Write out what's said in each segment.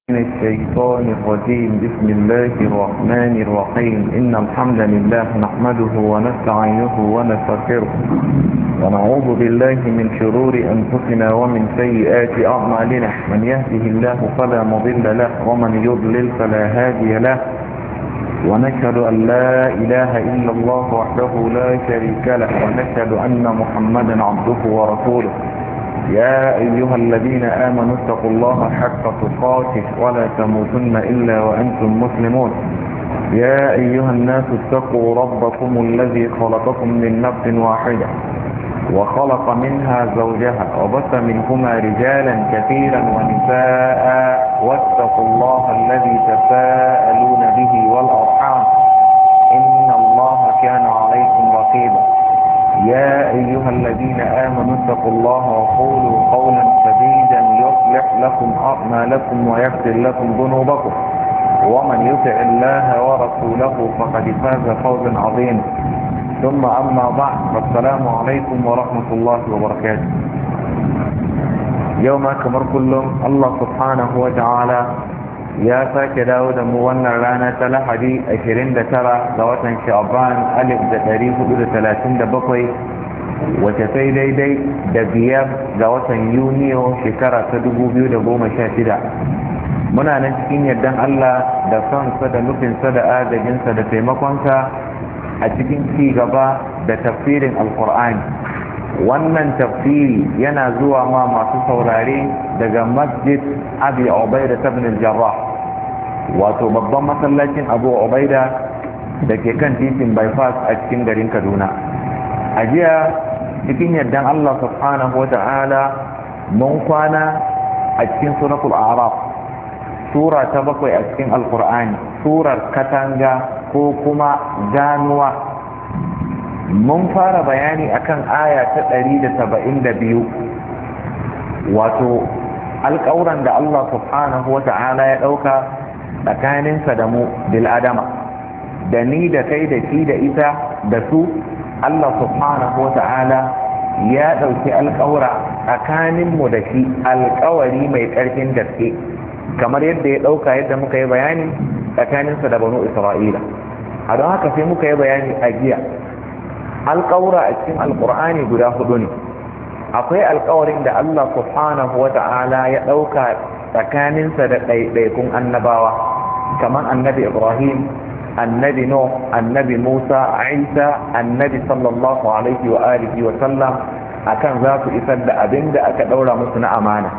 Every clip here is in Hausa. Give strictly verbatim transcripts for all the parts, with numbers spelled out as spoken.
من الشيطان الرجيم. بسم الله الرحمن الرحيم. إن الحمد لله نحمده ونستعينه ونستغفره ونعوذ بالله من شرور أنفسنا ومن سيئات أعمالنا. من يهده الله فلا مضل له ومن يضلل فلا هادي له، ونشهد أن لا إله إلا الله وحده لا شريك له، ونشهد أن محمدا عبده ورسوله. يا أيها الذين آمنوا اتقوا الله حق تقاته ولا تموتن إلا وأنتم مسلمون. يا أيها الناس اتقوا ربكم الذي خلقكم من نفس واحدة وخلق منها زوجها وبث منهما رجالا كثيرا ونساء، واتقوا الله الذي تساءلون به والأرحام إن الله كان عليكم رقيبا. يا أيها الذين آمنوا اتقوا الله وقولوا قولا سديدا يصلح لكم أعمالكم ويغفر لكم ذنوبكم، ومن يطع الله ورسوله فقد فاز فوزا عظيما. ثم أما بعد، فالسلام عليكم ورحمة الله وبركاته. يوم كمر كلهم الله سبحانه وتعالى ya sake dawo da mu wannan rana ta Lahadi ashirin da tara ga watan Sha'ban alif da ɗari hudu da talatin da bakwai, wace sai daidai da biyar ga watan Yuniyo shekara ta dubu biyu da goma sha shida. Muna nan cikin yardan Allah da sonsa da nufinsa da agajinsa da taimakonsa a cikin ci gaba da tafsirin Alkur'ani. Wannan tafsiri yana zuwa ma masu saurare daga Masjid Abi Ubaida ibn al-Jarrah, wato babban masallacin Abu Ubaida da ke kan titin bypass a cikin garin Kaduna. A jiya cikin yardan Allah subhanahu wa ta'ala mun kwana a cikin suratul A'raf, sura ta bakwai a cikin Alkur'ani, surar katanga ko kuma ganuwa. Mun fara bayani akan aya ta ɗari da saba'in da biyu, wato alƙawuran da Allah subhanahu wa ta'ala ya ɗauka tsakaninsa da mu bil'adama, da ni da kai da shi da ita da su. Allah subhanahu wa ta'ala ya ɗauki alƙawura tsakaninmu da shi, alƙawari mai ƙarfin gaske, kamar yadda ya ɗauka yadda muka yi bayani tsakaninsa da banu Isra'ila. A don haka sai muka yi bayani a jiya alƙawura a cikin alƙur'ani guda hudu ne. Akwai alƙawarin da Allah subhanahu wa ta'ala ya ɗauka tsakaninsa da ɗaiɗaikun annabawa, kamar annabi Ibrahim, annabi Nuh, annabi Musa, Isa, annabi sallallahu alaihi wa alihi wa sallam, akan za su isar da abin da aka ɗaura musu na amana.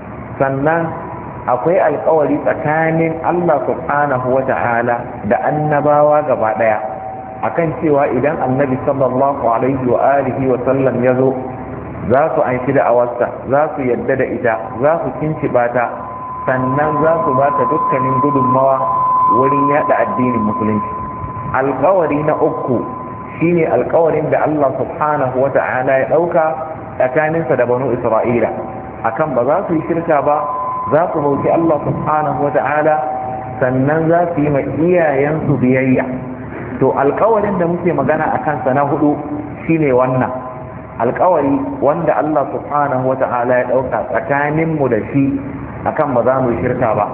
Sannan akwai alƙawari tsakanin Allah subhanahu wa ta'ala da annabawa gaba ɗaya, akan cewa idan annabi sallallahu alaihi wa alihi wa sallam ya zo, za su anshi da awarsa, za su yadda da ita, za su kinciba ta, sannan za su ba ta dukkanin gudunmawa wurin yada addinin musulunci. Alkawari na uku shine alkawarin da Allah subhanahu wa ta'ala ya dauka tsakaninsa da banu Isra'ila, akan ba za su yi shirka ba, za su bauci Allah subhanahu wa ta'ala, sannan za su yi ma iyayensu biyayya. To alkawarin da muke magana a kansa na hudu shine wannan alkawari wanda Allah subhanahu wa ta'ala ya dauka tsakaninmu da shi, akan ba za mu yi shirka ba,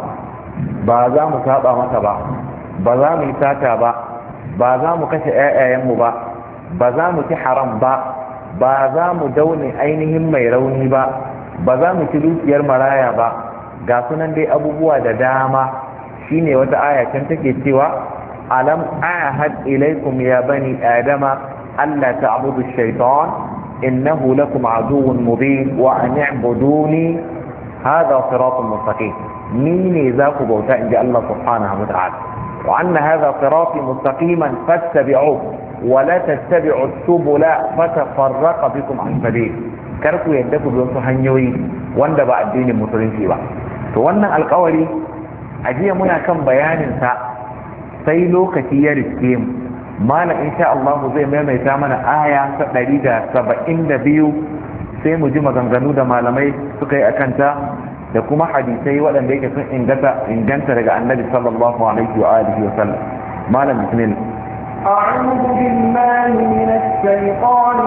ba za mu saba masa ba, ba za mu yi sata ba, ba za mu kashe ƴaƴayenmu ba, ba za mu ci haram ba, ba za mu daune ainihin mai rauni ba, ba za mu ci dukiyar maraya ba. Ga sunan dai abubuwa da dama. Shine wata aya can take cewa ألم أعهد إليكم يا بني آدم ألا تعبدوا الشيطان إنه لكم عدو مبين وأن اعبدوني هذا صراط مستقيم. مين ذاك بوتاء إن الله سبحانه وتعالى، وأن هذا صراطي مستقيما فاتبعوه ولا تتبعوا السبل فتفرق بكم عن سبيل. كركوا يدكوا بيوسو هنيوي وند بعد الدين المسلمين فيها. فوانا القولي أجي منا كم بيان سا sai lokaci ya riske mu. Malam insha Allah zai maimaita mana aya ta ɗari da saba'in da biyu, sai mu ji maganganu da malamai suka yi a kanta da kuma hadisai waɗanda yake sun inganta inganta daga annabi sallallahu alaihi wa alihi wa sallam. Malam bismillah. أعوذ بالله من الشيطان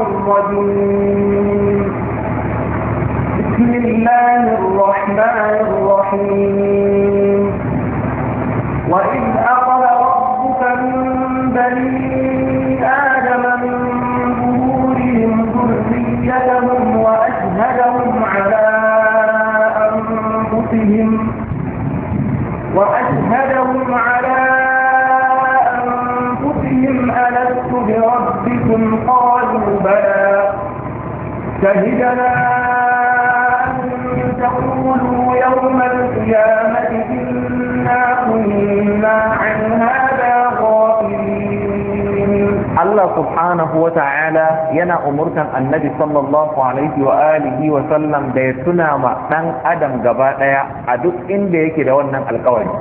الرجيم. بسم الله الرحمن الرحيم. وأشهدهم على أنفسهم ألست بربكم قالوا بلى شهدنا أن تقولوا يوم القيامة إنا كنا عن هذا غافلين. الله سبحانه وتعالى ينا أمركم النبي صلى الله عليه وآله وسلم da ya tuna ma ɗan adam gaba ɗaya a duk inda yake da wannan alƙawari,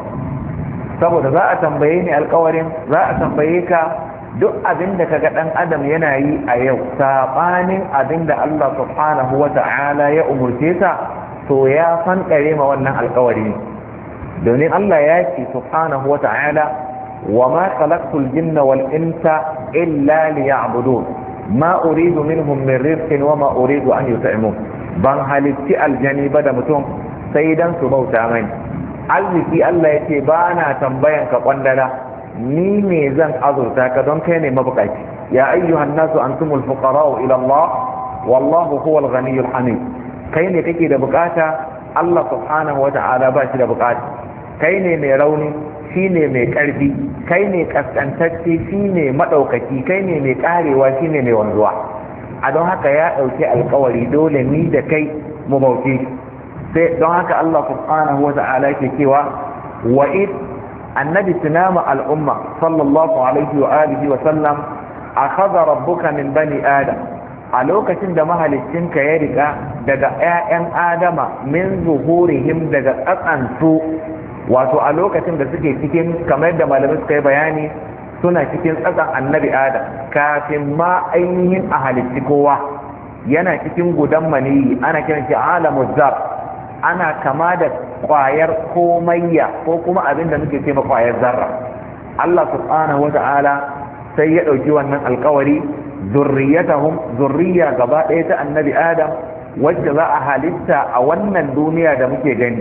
saboda za a tambaye ni alƙawarin, za a tambaye ka duk abin da kaga ɗan adam yana yi a yau saɓanin abin da Allah subhanahu wa ta'ala ya umurce ta, to ya fanɗare ma wannan alƙawari, domin Allah ya ce subhanahu wa ta'ala وما خلقت الجن والإنس إلا ليعبدون ما أريد منهم من رزق وما أريد أن يطعمون ban halitti aljani ba da mutum sai dan su bauta mani. Arziki Allah ya ce ba na tambayan ka kwandala, ni ne zan azurta ka don kai ne mabukaci. Ya ayyuhan nasu antumul fuqara'u ila Allah wallahu huwal ghaniyyul hamid. Kai ne kake da bukata, Allah subhanahu wa ta'ala ba shi da bukata. Kai ne mai rauni, shi ne mai ƙarfi, kai ne ƙasƙantacce, shi ne maɗaukaki, kai ne mai ƙarewa, shi ne mai wanzuwa. A don haka ya ɗauki alƙawari dole ni da kai mu bauce sai don haka Allah subhanahu wa ta'ala ke cewa wa id annabi tunama al'umma sallallahu alaihi wa alihi wa sallam akhadha rabbuka min bani adam a lokacin da mahaliccinka ya riga daga 'ya'yan adama min zuhurihim daga tsatsansu, wato a lokacin da suke cikin kamar da malamai suka yi bayani suna cikin tsatsan annabi adam kafin ma ainihin a halicci kowa yana cikin gudan maniyi ana kiran shi alamu zar, ana kama da kwayar komayya ko kuma abin da muke ce ma kwayar zarra. Allah subhanahu wa ta'ala sai ya ɗauki wannan alkawari zurriyatahum zurriya gaba ɗaya ta annabi adam wacce za a halitta a wannan duniya da muke gani,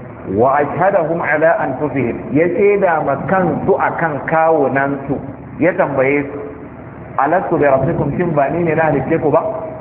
wa ashhadahum ala anfusihim ya shaida ma kansu akan kawunan su ya tambaye su alastu bi rabbikum shin ba ni ne na halice ku ba,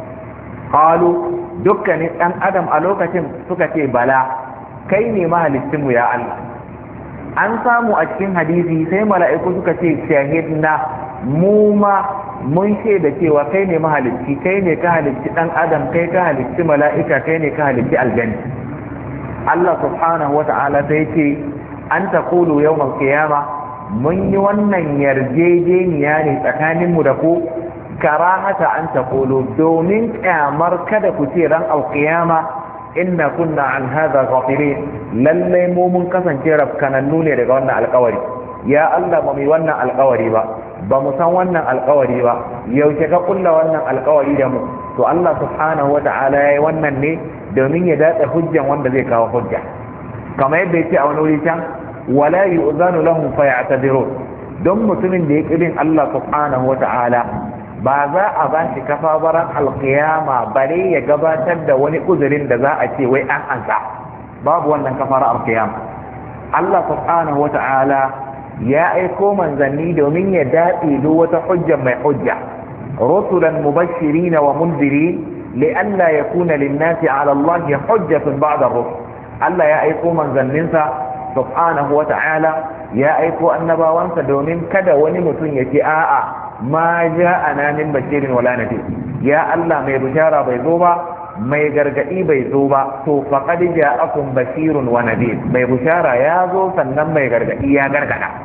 qalu dukkanin dan adam a lokacin suka ce bala kai ne mahalicin mu ya Allah. An samu a cikin hadisi sai mala'iku suka ce shahidna mu ma mun shaida cewa kai ne mahalicci, kai ne ka halicci dan adam, kai ka halicci mala'ika, kai ne ka halicci aljanna. Allah subhanahu wata'ala sai ce an taqulu yawmal qiyama mun yi wannan yarjejeniya ne tsakaninmu da ku karahata an taqulu domin kyamar kada ku ce ran alqiyama inna kunna an hadha ghafilin, lalle mu mun kasance rafkanannu ne daga wannan alƙawari. Ya Allah ba mu yi wannan alƙawari ba, ba mu san wannan alƙawari ba, yaushe ka kulla wannan alƙawari da mu? To Allah subhanahu wata'ala yayi wannan ne domin ya datsa hujjan wanda zai kawo hujja, kamar yadda ya ce a wani wuri can wala yu'zanu lahum faya'tadirun, don mutumin da ya kirin Allah subhanahu wa ta'ala ba za a ba shi kafa baran alqiyama bare ya gabatar da wani uzurin da za a ce wai an ansa, babu wannan kafara alqiyama. Allah subhanahu wa ta'ala ya aiko manzanni domin ya datse duk wata hujja mai hujja, rusulan mubashirin wa munzirin لئلا يكون للناس على الله حجة بعد الرسل. Allah ya aiko manzanninsa subhanahu wa ta'ala ya aiko annabawansa domin kada wani mutum ya ce a'a ma ja'ana min bashirin wala nadir, ya Allah mai bishara bai zo ba, mai gargadi bai zo ba, to faqad ja'akum bashirun wa nadir, mai bishara ya zo sannan mai gargadi ya gargada.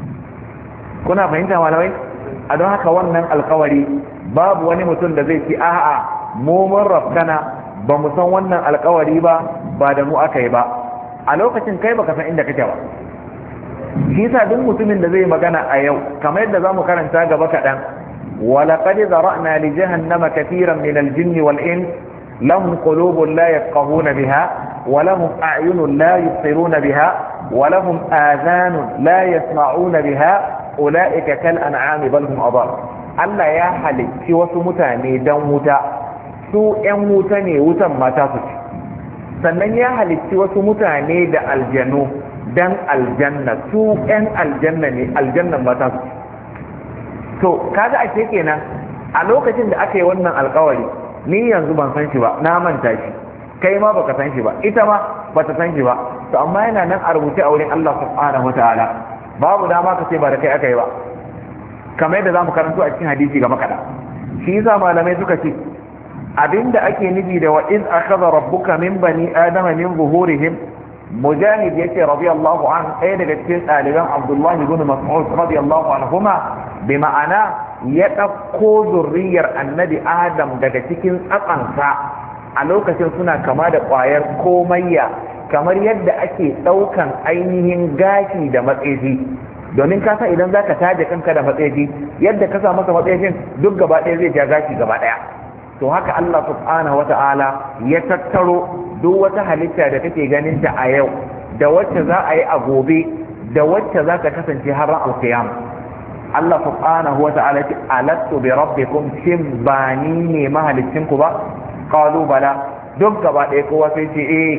Kuna fahimta malamai? A don haka wannan alkawari babu wani mutum da zai ce a'a mu mun rafkana ba mu san wannan alkawari ba, ba da mu aka yi ba. A lokacin kai baka san inda kake ba. Shi yasa duk mutumin da zai magana a yau kamar yadda zamu karanta gaba kaɗan, walaqad zara'na li jahannama katiran min al-jinni wal ins lahum qulubun la yafqahuna biha wa lahum a'yunun la yubsiruna biha wa lahum adhanun la yasma'una biha ulaika kal an'ami bal hum adall. Allah ya halicci wasu mutane dan wuta, su ‘yan wuta ne wutan mata su ci, sannan ya halicci wasu mutane da aljanu dan aljanna, su ‘yan aljanna ne aljannan mata su ci. To kaga a kenan a lokacin da aka yi wannan alkawari ni yanzu ban san shi ba, na manta shi, kai ma baka san shi ba, ita ma bata san shi ba, to amma yana nan a rubuce a wurin Allah subhanahu wataala babu dama ka ce ba da kai aka yi ba, kamar yadda zamu karanto a cikin hadisi ga makada. shi yasa malamai suka ce abinda ake nufi da wa iz akhadha rabbuka min bani adama min zuhurihim, mujahid yace radiyallahu anhu ɗaya daga cikin ɗaliban abdullahi ibn mas'ud radiyallahu anhuma, bi ma'ana ya ɗauko zurriyar annabi adam daga cikin tsatsansa a lokacin suna kama da ƙwayar komayya, kamar yadda ake ɗaukan ainihin gashi da matsefi. domin ka san idan zaka taje kanka da matsefi, yadda ka sa masa matsefin duk gaba ɗaya zai ja gashi gaba ɗaya. to haka Allah subhanahu wata'ala ya tattaro duk wata halitta da kake ganin ta a yau da wacce za a yi a gobe da wacce za ta kasance har ran alqiyam. Allah subhanahu wata'ala ya ce alastu bi rabbikum, shin ba ni ne mahalicin ku ba? qalu bala, duk gaba ɗaya kowa sai ce eh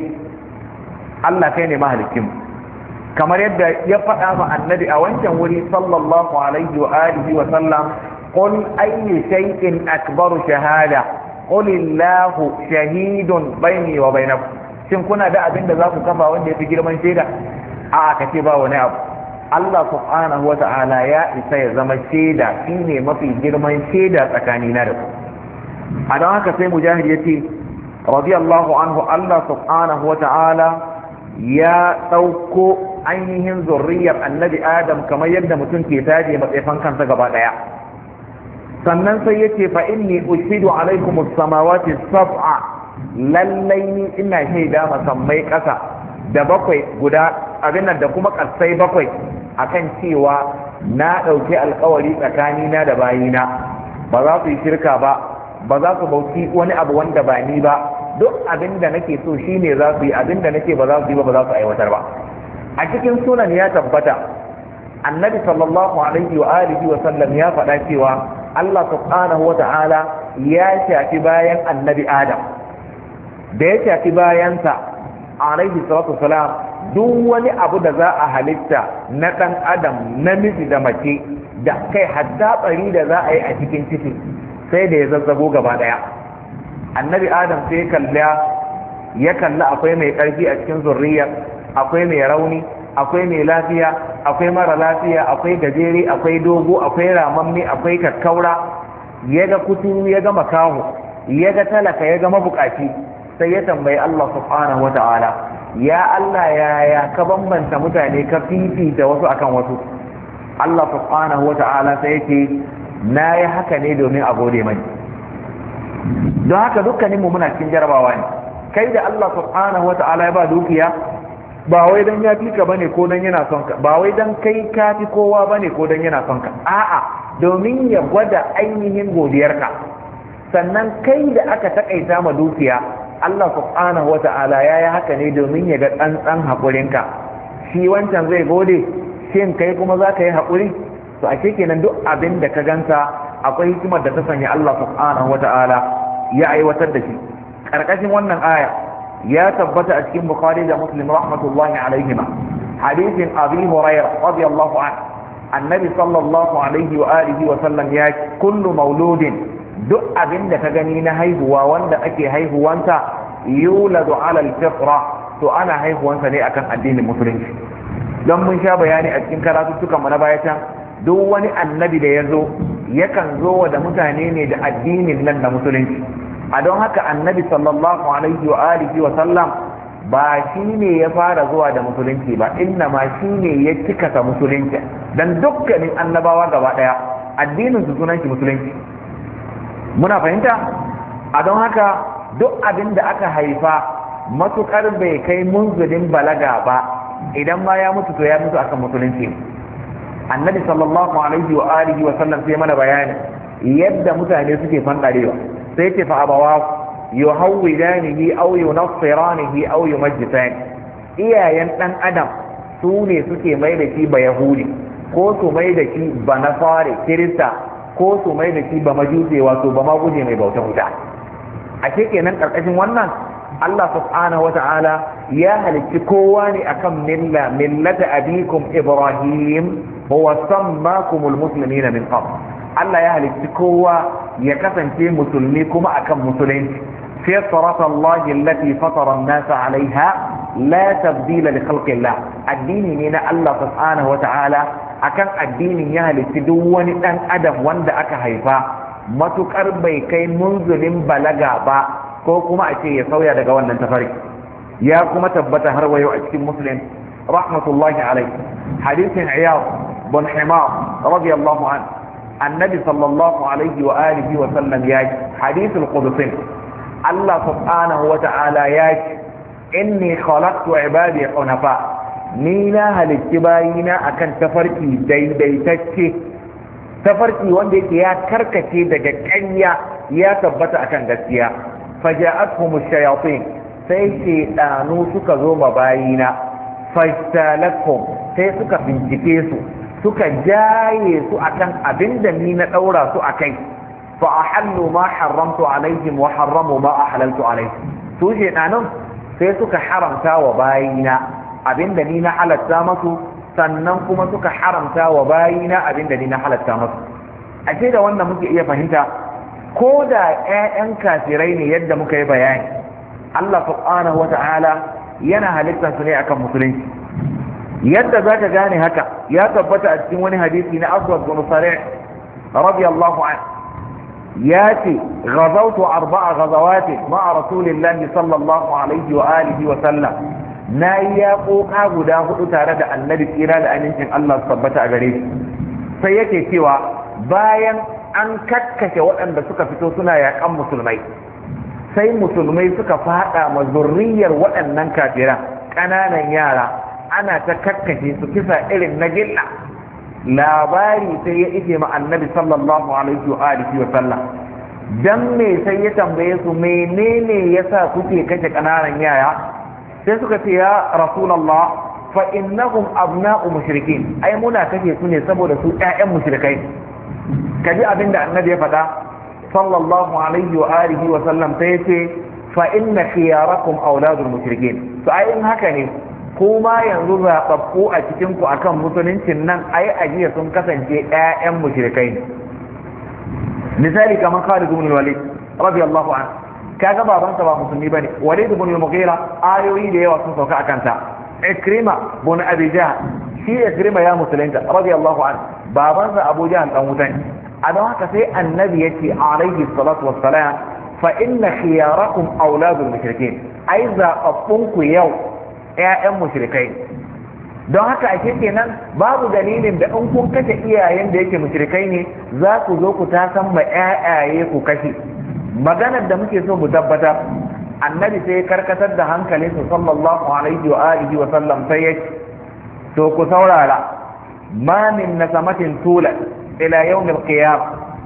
Allah kai ne mahalicin. kamar yadda ya faɗa ma annabi a wancan wuri sallallahu alaihi wa alihi wa sallam, قل أي شيء أكبر شهادة قل الله شهيد بيني وبينكم. shin kuna da abin da za ku kafa wanda ya fi girman shaida? a ka ce ba wani abu. Allah subhanahu wata'ala ya isa ya zama shaida, shine mafi girman shaida tsakanina da ku. a don haka sai mujahid ya ce radiyallahu anhu, Allah subhanahu wata'ala ya ɗauko ainihin zurriyar annabi adam kamar yadda mutum ke taje matsayin kansa gaba ɗaya. sannan sai yace fa inni ushidu alaikum as-samawati as-sab'a, lallai ni ina shaida masammai kasa da bakwai guda abin da kuma kasai bakwai akan cewa na dauki alƙawari tsakanina da bayina ba za su yi shirka ba, ba za su bauti wani abu wanda ba ni ba, duk abin da nake so shine za su yi, abin da nake ba za su yi ba ba za su aiwatar ba. a cikin sunan ya tabbata annabi sallallahu alaihi wa alihi wa sallam ya faɗa cewa Allah subhanahu wa ta'ala ya shafi bayan annabi Adam, da ya shafi bayansa alaihi salatu wasalam duk wani abu da za a halitta na ɗan adam namiji da mace da kai hatta bari da za a yi a cikin ciki sai da ya zazzago gaba ɗaya. annabi Adam sai ya kalla ya kalla akwai mai ƙarfi a cikin zurriyar, akwai mai rauni, akwai mai lafiya, akwai mara lafiya, akwai gajere, akwai dogo, akwai ramamme, akwai kakkaura. ya ga kuturu, ya ga makaho, ya ga talaka, ya ga mabukaci, sai ya tambayi Allah subhanahu wa ta'ala, ya Allah yaya ka bambanta mutane ka fifita wasu akan wasu? Allah subhanahu wa ta'ala sai yake na yi haka ne domin a gode mai. don haka dukkaninmu muna cikin jarabawa ne. kai da Allah subhanahu wa ta'ala ya ba dukiya, ba wai dan ya fi ka bane ko dan yana son ka, ba wai dan kai ka fi kowa bane ko dan yana son ka, a'a domin ya gwada ainihin godiyarka. sannan kai da aka takaita ma dukiya, Allah subhanahu wata'ala ya yi haka ne domin ya ga tsantsan haƙurinka. shi wancan zai gode, shin kai kuma za ka yi haƙuri? to ashe kenan duk abin da ka ganta akwai hikimar da ta sanya Allah subhanahu wata'ala ya aiwatar da shi. ƙarƙashin wannan aya ya tabbata a cikin Bukhari da Muslim rahmatullahi alaihima hadisin Abi Hurairah radiyallahu anhu, annabi sallallahu alaihi wa alihi wa sallam ya ce kullu mauludin, duk abin da ka gani na haihuwa wanda ake haihuwanta yuladu ala al-fitra, to ana haihuwansa ne akan addinin musulunci. don mun sha bayani a cikin karatuttukan mu na baya can, duk wani annabi da ya zo yakan zo da mutane ne da addinin nan da musulunci. a don haka annabi sallallahu alaihi wa alihi wa sallam ba shi ne ya fara zuwa da musulunci ba, inna ma shi ne ya cikasa musulunci. dan dukkanin annabawa gaba daya addinin su sunan shi musulunci. muna fahimta? a don haka duk abin da aka haifa matukar bai kai munzulin balaga ba, idan ma ya mutu to ya mutu akan musulunci. annabi sallallahu alaihi wa alihi wa sallam sai mana bayani yadda mutane suke fandarewa, sai ce fa abawa yuhawwidanihi aw yunassiranihi aw yumajjisani. iyayen dan adam su ne suke mai da shi ba yahudi, ko su mai da shi ba nasare kirista, ko su mai da shi ba majuse wato ba maguje mai bautan wuta. a kenan karkashin wannan Allah subhanahu wa ta'ala ya halicci kowa ne akan milla millata abikum Ibrahim huwa sammakumul muslimina min qabl. Allah ya halicci kowa ya kasance musulmi kuma akan musulunci fitrat Allah allati fatara an-nas 'alayha la tabdila li khalqi Allah addini ne na Allah subhanahu wa ta'ala akan addinin ya halitti duk wani dan adam wanda aka haifa matukar bai kai munzulin balaga ba ko kuma a ce ya sauya daga wannan tafarki. Ya kuma tabbata har wayo a cikin Muslim rahmatullahi alaihi hadisin Iyad bin Himar radiyallahu anhu annabi sallallahu alaihi wa alihi wa sallam ya hadithul qudsi Allah subhanahu wa ta'ala ya inni khalaqtu ibadi hunafa ni na halitti bayina akan tafarki daidaitacce tafarki wanda yake ya karkace daga ƙarya ya tabbata akan gaskiya faja'atuhum ash-shayatin sai shedanu suka zo ma bayina fastalakum sai suka bincike su suka jaye su akan abinda ni na daura su akai fa ahallu ma harramtu alaihim wa harramu ma ahlaltu alaihim su shedanun sai suka haramta wa bayina abinda ni na halatta masu sannan kuma suka haramta wa bayina abinda ni na halatta masu ashe da wannan muke iya fahimta ko da ƴaƴan kafirai ne yadda muka yi bayani Allah subhanahu wata'ala yana halittar su ne akan musulunci yadda zaka gane haka ya tabbata a cikin wani hadisi na Aswad bin Sari' radiyallahu anhu ياتي غزوت اربع غزوات مع رسول الله صلى الله عليه واله وسلم نايا قوقا غدا hudu tare da annabi tsira da amincin Allah tabbata a gare shi sai yake cewa bayan an kakkashe waɗanda suka fito suna yaƙan musulmai sai musulmai suka fada ma zurriyar waɗannan kafiran ƙananan yara ana ta kakkashe su kisa irin na gilla labari sai ya ije ma annabi sallallahu alaihi wa alihi wa sallam dan me sai ya tambaye su menene yasa kuke kashe kananan yaya sai suka ce ya rasulullah fa innahum abna'u mushrikin ai muna kashe su ne saboda su ƴaƴan mushrikai kaji abinda annabi ya faɗa sallallahu alaihi wa alihi wa sallam sai ya ce fa inna khiyarakum auladul mushrikin to ai in haka ne kuma yanzu zaɓaɓɓu a cikinku a kan musuluncin nan ai ajiya sun kasance ƴaƴan mushrikai ne misali kamar Khalid ibn Walid radiyallahu anhu kaga babansa ba musulmi bane Walid ibn al-Mughira ayoyi da yawa sun sauka akan ta Ikrima ibn Abi Jahl shi Ikrima ya musulunta radiyallahu anhu babansa Abu Jahl dan wutan a don haka sai annabi yace alaihi salatu wassalam fa inna khiyarakum auladul mushrikin ai zaɓaɓɓunku yau ƴaƴan mushrikai don haka ake kenan babu dalilin da in kun kashe iyayen da yake mushrikai ne za ku zo ku tasan ma ƴaƴaye ku kashe maganar da muke so mu tabbatar annabi sai karkatar da hankalin su sallallahu alaihi wa alihi wa sallam sai ya to ku saurara ma min nasamatin tula ila yawm al-qiyam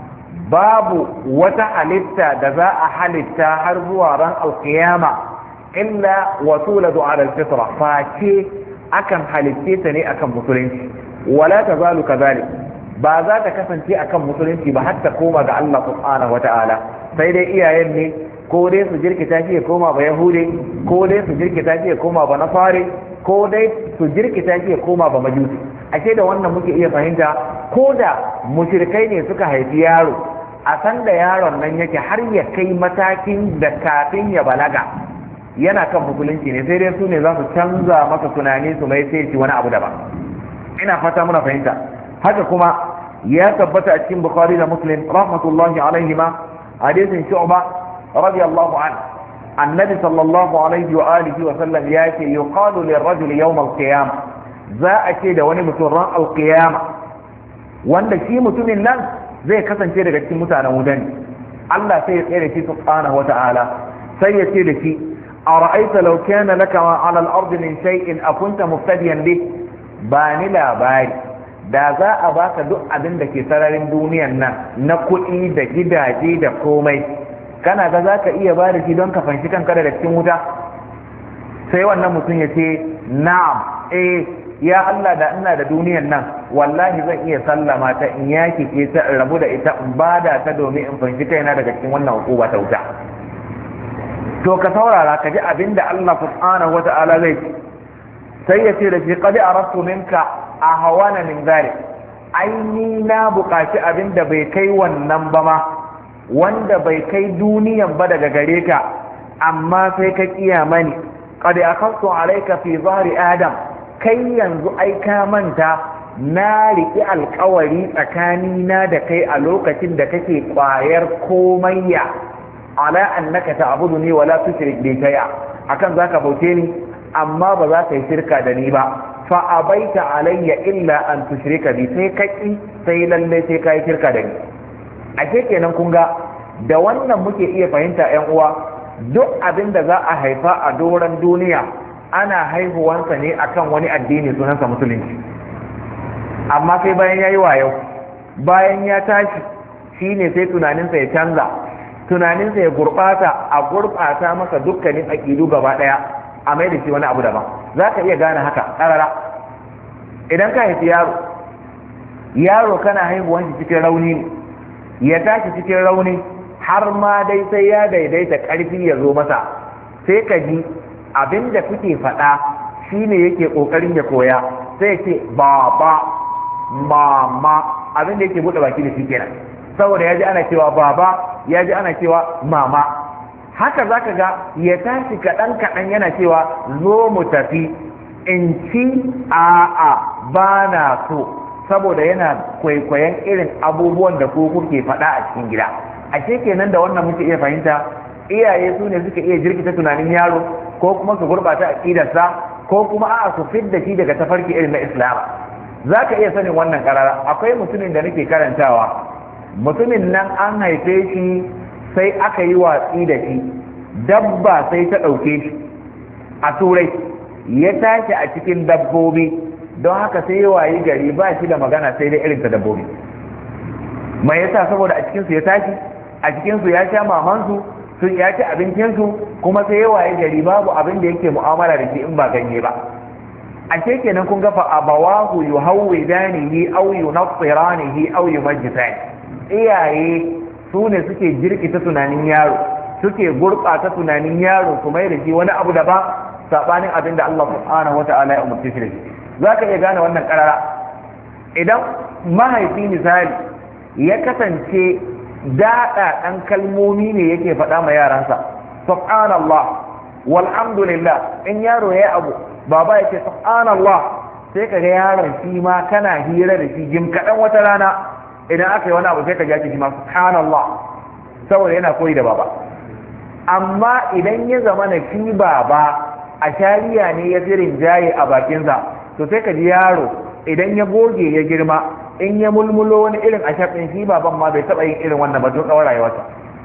babu wata halitta da za a halitta har zuwa ran al-qiyama illa wa tuladu ala al-fitra face akan halitte ta ne akan musulunci wala tazalu kadhalik ba za ta kasance akan musulunci ba har ta koma ga Allah subhanahu wata'ala sai dai iyayen ne ko dai su jirkita shi ya koma ba yahude ko dai su jirkita shi ya koma ba nasare ko dai su jirkita shi ya koma ba majusi ashe da wannan muke iya fahimta ko da mushrikai ne suka haifi yaro a san da yaron nan yake har ya kai matakin da kafin ya balaga yana kan musulunci ne sai dai su ne za su canza masa tunani su mai sai wani abu daban ina fata muna fahimta haka kuma ya tabbata a cikin bukhari da muslim rahmatullahi alaihi ma hadisin shu'ba radiyallahu anhu annabi sallallahu alaihi wa alihi wa sallam ya ce yuqalu lirrajuli yawm al-qiyamah za a ce da wani mutum ran al-qiyamah wanda shi mutumin nan zai kasance daga cikin mutanen wuta ne Allah sai ya tsere shi subhanahu wa ta'ala sai ya ce da shi ara'aita law kana laka ala al-ardi min shay'in akunta muftadiyan bi ba ni labari da za a baka duk abin da ke sararin duniyan nan na kuɗi da gidaje da komai kana ga za ka iya ba da shi don ka fanshi kanka daga cikin wuta sai wannan mutum ya ce na'am eh ya Allah da ina da duniyan nan wallahi zan iya sallama ta in yaki ke ta in rabu da ita in bada ta domin in fanshi kaina daga cikin wannan hukuma ta wuta to ka saurara ka ji abin da Allah subhanahu wata'ala zai sai ya ce da shi qad araftu minka ahwana min zalik ai ni na buƙaci abin da bai kai wannan ba ma wanda bai kai duniyan ba daga gare ka amma sai ka kiya mani qad akhadtu alayka fi zahri adam kai yanzu ai ka manta na riƙi alƙawari tsakanina da kai a lokacin da kake ƙwayar komayya ala annaka ta'buduni wala tushrik bi shay'a akan zaka bauce ni amma ba za ka yi shirka da ni ba fa abaita alayya illa an tushrika bi sai kaki sai lalle sai ka yi shirka da ni ake kenan kun ga da wannan muke iya fahimta ƴan uwa duk abin da za a haifa a doron duniya ana haihuwansa ne akan wani addini sunansa musulunci amma sai bayan ya yi wayo bayan ya tashi shine sai tunaninsa ya canza tunaninsa ya gurɓata a gurɓata masa dukkanin aƙidu gaba ɗaya a mai da shi wani abu daban za ka iya gane haka ƙarara idan ka haifi yaro yaro kana haihuwan shi cikin rauni ne ya tashi cikin rauni har ma dai sai ya daidaita ƙarfi ya zo masa sai ka ji abin da kuke faɗa shine yake ƙoƙarin ya koya sai ce baba mama abin da yake buɗe baki da shi kenan saboda ya ji ana cewa baba ya ji ana cewa mama haka za ka ga ya tashi kaɗan kaɗan yana cewa zo mu tafi in ci a'a ba na so saboda yana kwaikwayon irin abubuwan da ku kuke faɗa a cikin gida ashe kenan da wannan muke iya fahimta iyaye su ne suka iya jirkita tunanin yaro ko kuma su gurɓata aƙidarsa ko kuma a'a su fidda shi daga tafarki irin na islam za ka iya sanin wannan karara akwai mutumin da nake karantawa mutumin nan an haife shi sai aka yi watsi da shi dabba sai ta ɗauke shi a turai ya tashi a cikin dabbobi don haka sai ya wayi gari ba shi da magana sai dai irin ta dabbobi mai yasa saboda a cikinsu ya tashi a cikinsu ya sha mamansu sun ya ci abincinsu kuma sai ya wayi gari babu abin da yake mu'amala da shi in ba ganye ba ashe kenan kun ga fa abawahu yuhawidanihi aw yunassiranihi aw yumajjisani iyaye su ne suke jirkita tunanin yaro suke gurɓata tunanin yaro su mai da shi wani abu daban sabanin abin da Allah subhanahu wata'ala ya umarce shi da shi zaka iya gane wannan karara idan mahaifi misali ya kasance daɗa ɗan kalmomi ne yake faɗa ma yaransa subhanallah walhamdulillah in yaro ya abu baba ya ce subhanallah sai ka ga yaron shi ma kana hira da shi jim kaɗan wata rana idan aka yi wani abu sai ka ji ake shi ma subhanallah saboda yana koyi da baba amma idan ya zama na shi baba a shari'a ne ya fi rinjaye a bakinsa to sai ka ji yaro idan ya goge ya girma in ya mulmulo wani irin a shafin shi baban ma bai taɓa yin irin wannan ba tun tsawon rayuwarsa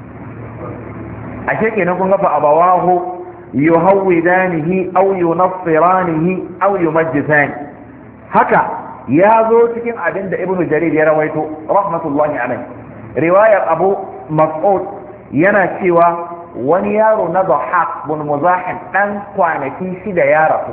ashe kenan kun gafa abawahu yuhawwidanihi aw yunassiranihi aw yumajjisani haka ya zo cikin abin da ibnu jarir ya rawaito rahmatullahi alaihi riwayar abu mas'ud yana cewa wani yaro na Dhahhak bin Muzahim dan kwanaki shida ya rasu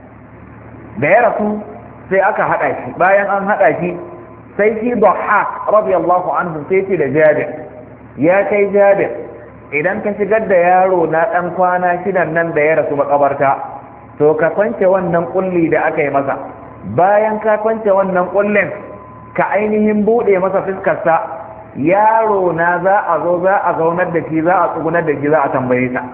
da ya rasu sai aka hada shi bayan an hada shi sai shi Dhahhak radiyallahu anhu sai ce da Jabir ya kai Jabir idan ka shigar da yaro na dan kwana shidan nan da ya rasu makabarta to ka kwance wannan kulli da aka yi masa bayan ka kwance wannan kullin ka ainihin bude masa fiskarsa yaro na za a zo za a zaunar da shi za a tsugunar da shi za a tambaye sa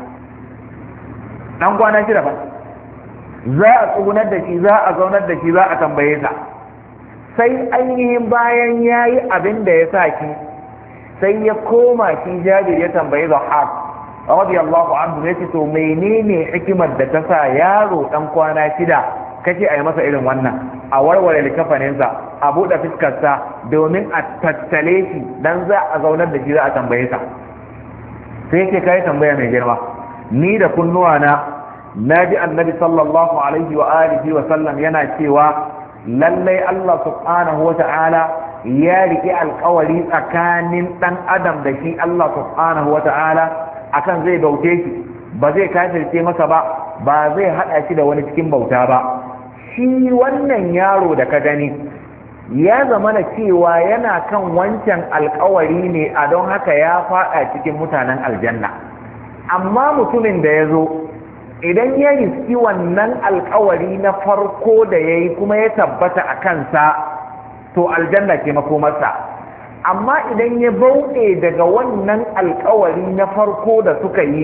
dan kwana shida ba za a tsugunar da shi za a zaunar da shi za a tambaye sa sai ainihin bayan yayi abin da ya sa ki sai ya koma shi Jabir ya tambayi Dhahhak radiyallahu anhu ya ce to menene hikimar da ta sa yaro dan kwana shida kace a yi masa irin wannan a warware likafaninsa a buɗe fiskarsa domin a tattale shi dan za a zaunar da shi za a tambaye sa sai yake kai tambaya mai girma ni da kunnuwa na naji annabi sallallahu alaihi wa alihi wa sallam yana cewa lallai Allah subhanahu wa ta'ala ya riƙe alƙawari tsakanin ɗan adam da shi Allah subhanahu wa ta'ala akan zai bauce shi ba zai kafirce masa ba ba zai haɗa shi da wani cikin bauta ba shi wannan yaro da ka gani ya zama na cewa yana kan wancan alƙawari ne a don haka ya faɗa cikin mutanen aljanna amma mutumin da ya zo idan ya riski wannan alƙawari na farko da ya yi kuma ya tabbata a kansa to aljanna ke makomarsa amma idan ya bauɗe daga wannan alƙawari na farko da suka yi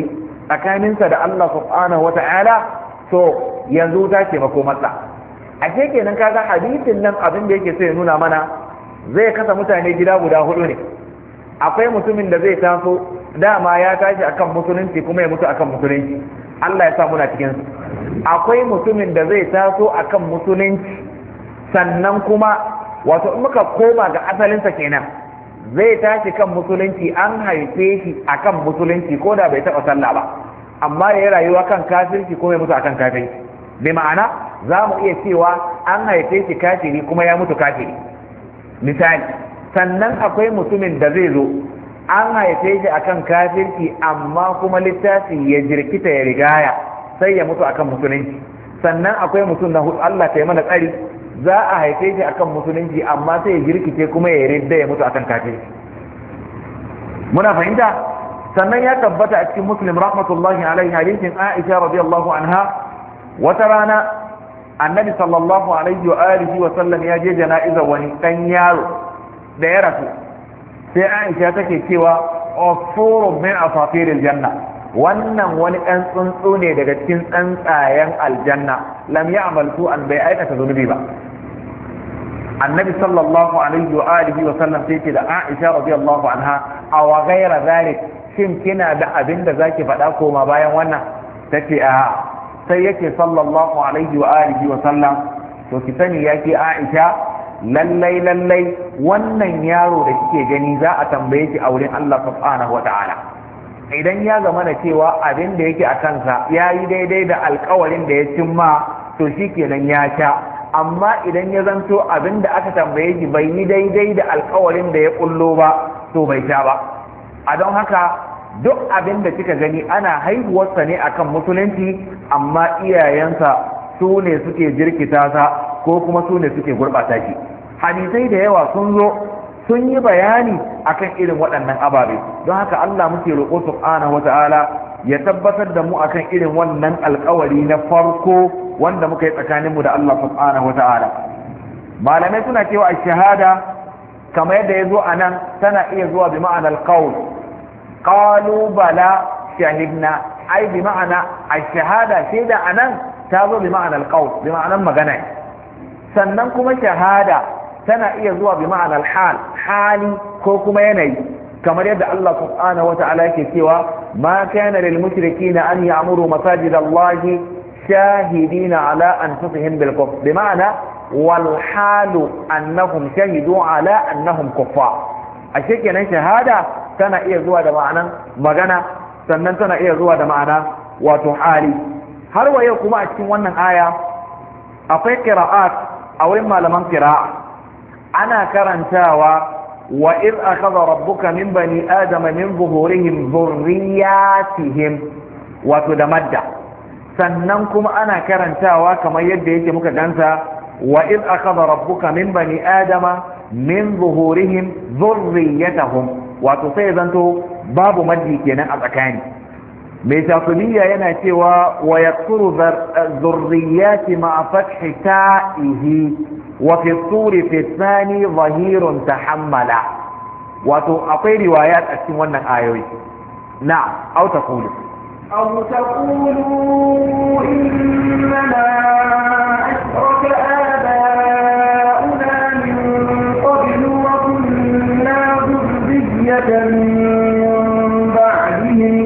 tsakaninsa da Allah subhanahu wata'ala to yanzu ta ce makomarsa. Ashe kenan kaga hadisin nan abin da yake so ya nuna mana zai kasa mutane gida guda hudu ne. Akwai mutumin da zai taso dama ya tashi akan musulunci kuma ya mutu akan musulunci, Allah ya sa muna cikin su. Akwai mutumin da zai taso akan musulunci sannan kuma wato in muka koma ga asalinsa kenan zai tashi kan musulunci, an haife shi akan musulunci ko da bai taɓa sallah ba, amma ya yi rayuwa kan kafirci ko ya mutu akan kafirci. Bi ma'ana za mu iya cewa an haife shi kafiri kuma ya mutu kafiri misali. Sannan akwai mutumin da zai zo an haife shi akan kafirci amma kuma littafi ya jirkita ya rigaya sai ya mutu akan musulunci. Sannan akwai mutum na hudu, Allah ta yi mana tsari, za a haife shi akan musulunci amma sai ya jirkice kuma ya ridda ya mutu akan kafirci. Muna fahimta? Sannan ya tabbata a cikin Muslim rahmatullahi alaihi hadisin Aisha radiyallahu anha, wata rana annabi sallallahu alaihi wa alihi wa sallam ya je jana'izar wani dan yaro da ya rasu, sai Aisha take cewa usfurun min asafiril janna, wannan wani ɗan tsuntsu ne daga cikin tsuntsayen aljanna, lam ya'mal an bai aikata zunubi ba. Annabi sallallahu alaihi wa alihi wa sallam sai ce da Aisha radiyallahu anha, aw ghayra zalik, shin kina da abin da zaki faɗa koma bayan wannan? Tace a. Sai yake sallallahu alaihi wa alihi wa sallam, to ki sani yake Aisha, lallai lallai wannan yaro da kike gani za a tambaye ki a wurin Allah subhanahu wa ta'ala. Idan ya zama da cewa abin da yake a kansa ya yi daidai da alkawarin da ya cimma, to shi kenan ya sha. Amma idan ya zanto abin da aka tambaye ki bai yi daidai da alkawarin da ya kullo ba, to bai sha ba. A don haka duk abin da kika gani ana haihuwarsa ne akan musulunci, amma iyayensa su ne suke jirkita sa ko kuma su ne suke gurɓata shi. Hadisai da yawa sun zo sun yi bayani akan irin waɗannan ababe, don haka Allah muke roƙo subhanahu wata'ala ya tabbatar da mu akan irin wannan alƙawari na farko wanda muka yi tsakaninmu da Allah subhanahu wata'ala. Malamai suna cewa shahada kamar yadda ya zo a nan tana iya zuwa bi ma'anar qaul, qalu bala shahidna, ai bi ma'ana ash-shahada shaida anan ta zo bi ma'anar qaul, bi ma'anar magana. Sannan kuma shahada tana iya zuwa bi ma'anar hal, hali ko kuma yanayi, kamar yadda Allah subhanahu wata'ala yake cewa ma kana lil mushrikeena an ya'muru masajid Allah shahidina ala anfusihim bil kufr, bi ma'ana wal halu annahum shahidu ala annahum kuffar. ashe kenan shahada tana iya zuwa da ma'anan magana, sannan tana iya zuwa da ma'ana wato hali. Har wa yau kuma a cikin wannan aya akwai qira'at a wurin malaman qira'a, ana karantawa wa iz akhadha rabbuka min bani adama min zuhurihim dhurriyyatihim, wato da madda. Sannan kuma ana karantawa kamar yadda yake muka ganta wa iz akhadha rabbuka min bani adama min zuhurihim dhurriyyatahum, wato sai zanto babu maddi kenan a tsakani. mai takuliya yana cewa wa yaksuru dhurriyyati ma'a fathi ta'ihi wa fi suri fi thani zahirun tahammala, wato akwai riwayat a cikin wannan ayoyi. na au taqulu أو تقولوا إنما أشرك آباؤنا من قبل وكنا ذرية من بعدهم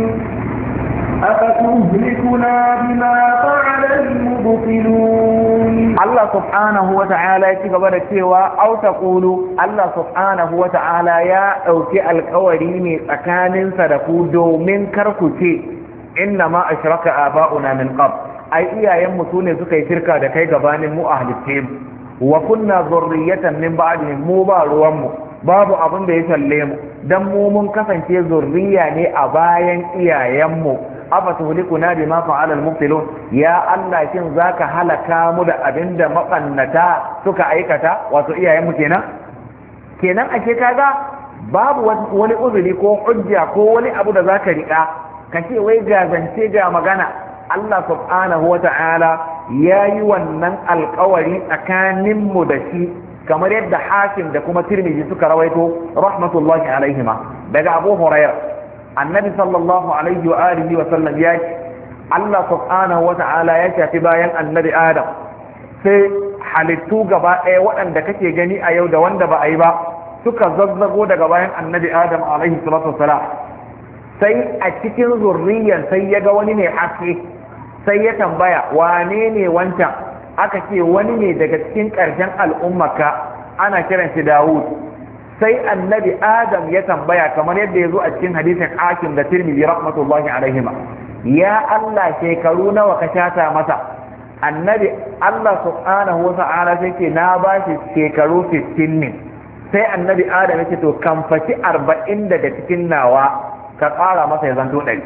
أفتهلكنا بما فعل المبطلون. الله سبحانه وتعالى يتقبل السوى أو تقولوا الله سبحانه وتعالى يا أوكي القوارين أكان صدقوا دومين كركتي إنما أشرك آباؤنا من قبل، أي إيا يمتون سكي شركة دكي غبان مو أهل التيم وكنا ذرية من بعدهم مو بالوامو babu abin da ya salle mu dan mu mun kasance zurriya ne a bayan iyayenmu. afa tuhlikuna bima fa'ala al-mubtilun, ya Allah shin zaka halaka mu da abinda mabannata suka aikata, wato iyayenmu kenan kenan ake kaga babu wani uzuri ko hujja ko wani abu da zaka rika kace wai ga zance ga magana. Allah subhanahu wata'ala yayi wannan alƙawari tsakaninmu da shi, kamar yadda Hakim da kuma Tirmidhi suka rawaito rahmatullahi alaihima daga Abu Hurairah annabi sallallahu alaihi wa alihi wa sallam ya ce Allah subhanahu wa ta'ala ya shafi bayan annabi Adam sai halittu gaba ɗaya waɗanda kake gani a yau da wanda ba a yi ba suka zazzago daga bayan annabi Adam alaihi salatu wassalam sai a cikin zurriyar sai ya ga wani ne haske sai ya tambaya wane ne wancan aka ce wani ne daga cikin ƙarshen al'ummaka ana kiran shi Dawud sai annabi Adam ya tambaya kamar yadda ya zo a cikin hadisin Hakim da Tirmidhi rahmatullahi alaihima ya Allah shekaru nawa ka shata masa annabi Allah subhanahu wa ta'ala sai ce na ba shi shekaru sittin ne sai annabi Adam ya ce to kan faci arba'in daga cikin nawa ka ƙara masa ya zanto ɗari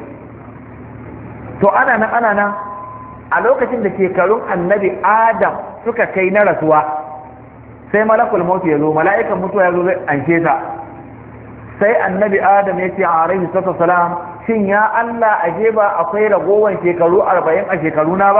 to ana nan ana nan a lokacin da shekarun annabi Adam suka kai na rasuwa sai malakul mautu ya zo mala'ikan mutuwa ya zo zai anshe ta sai annabi Adam ya ce alaihi salam shin ya Allah aje ba akwai ragowar shekaru arba'in a shekaru na ba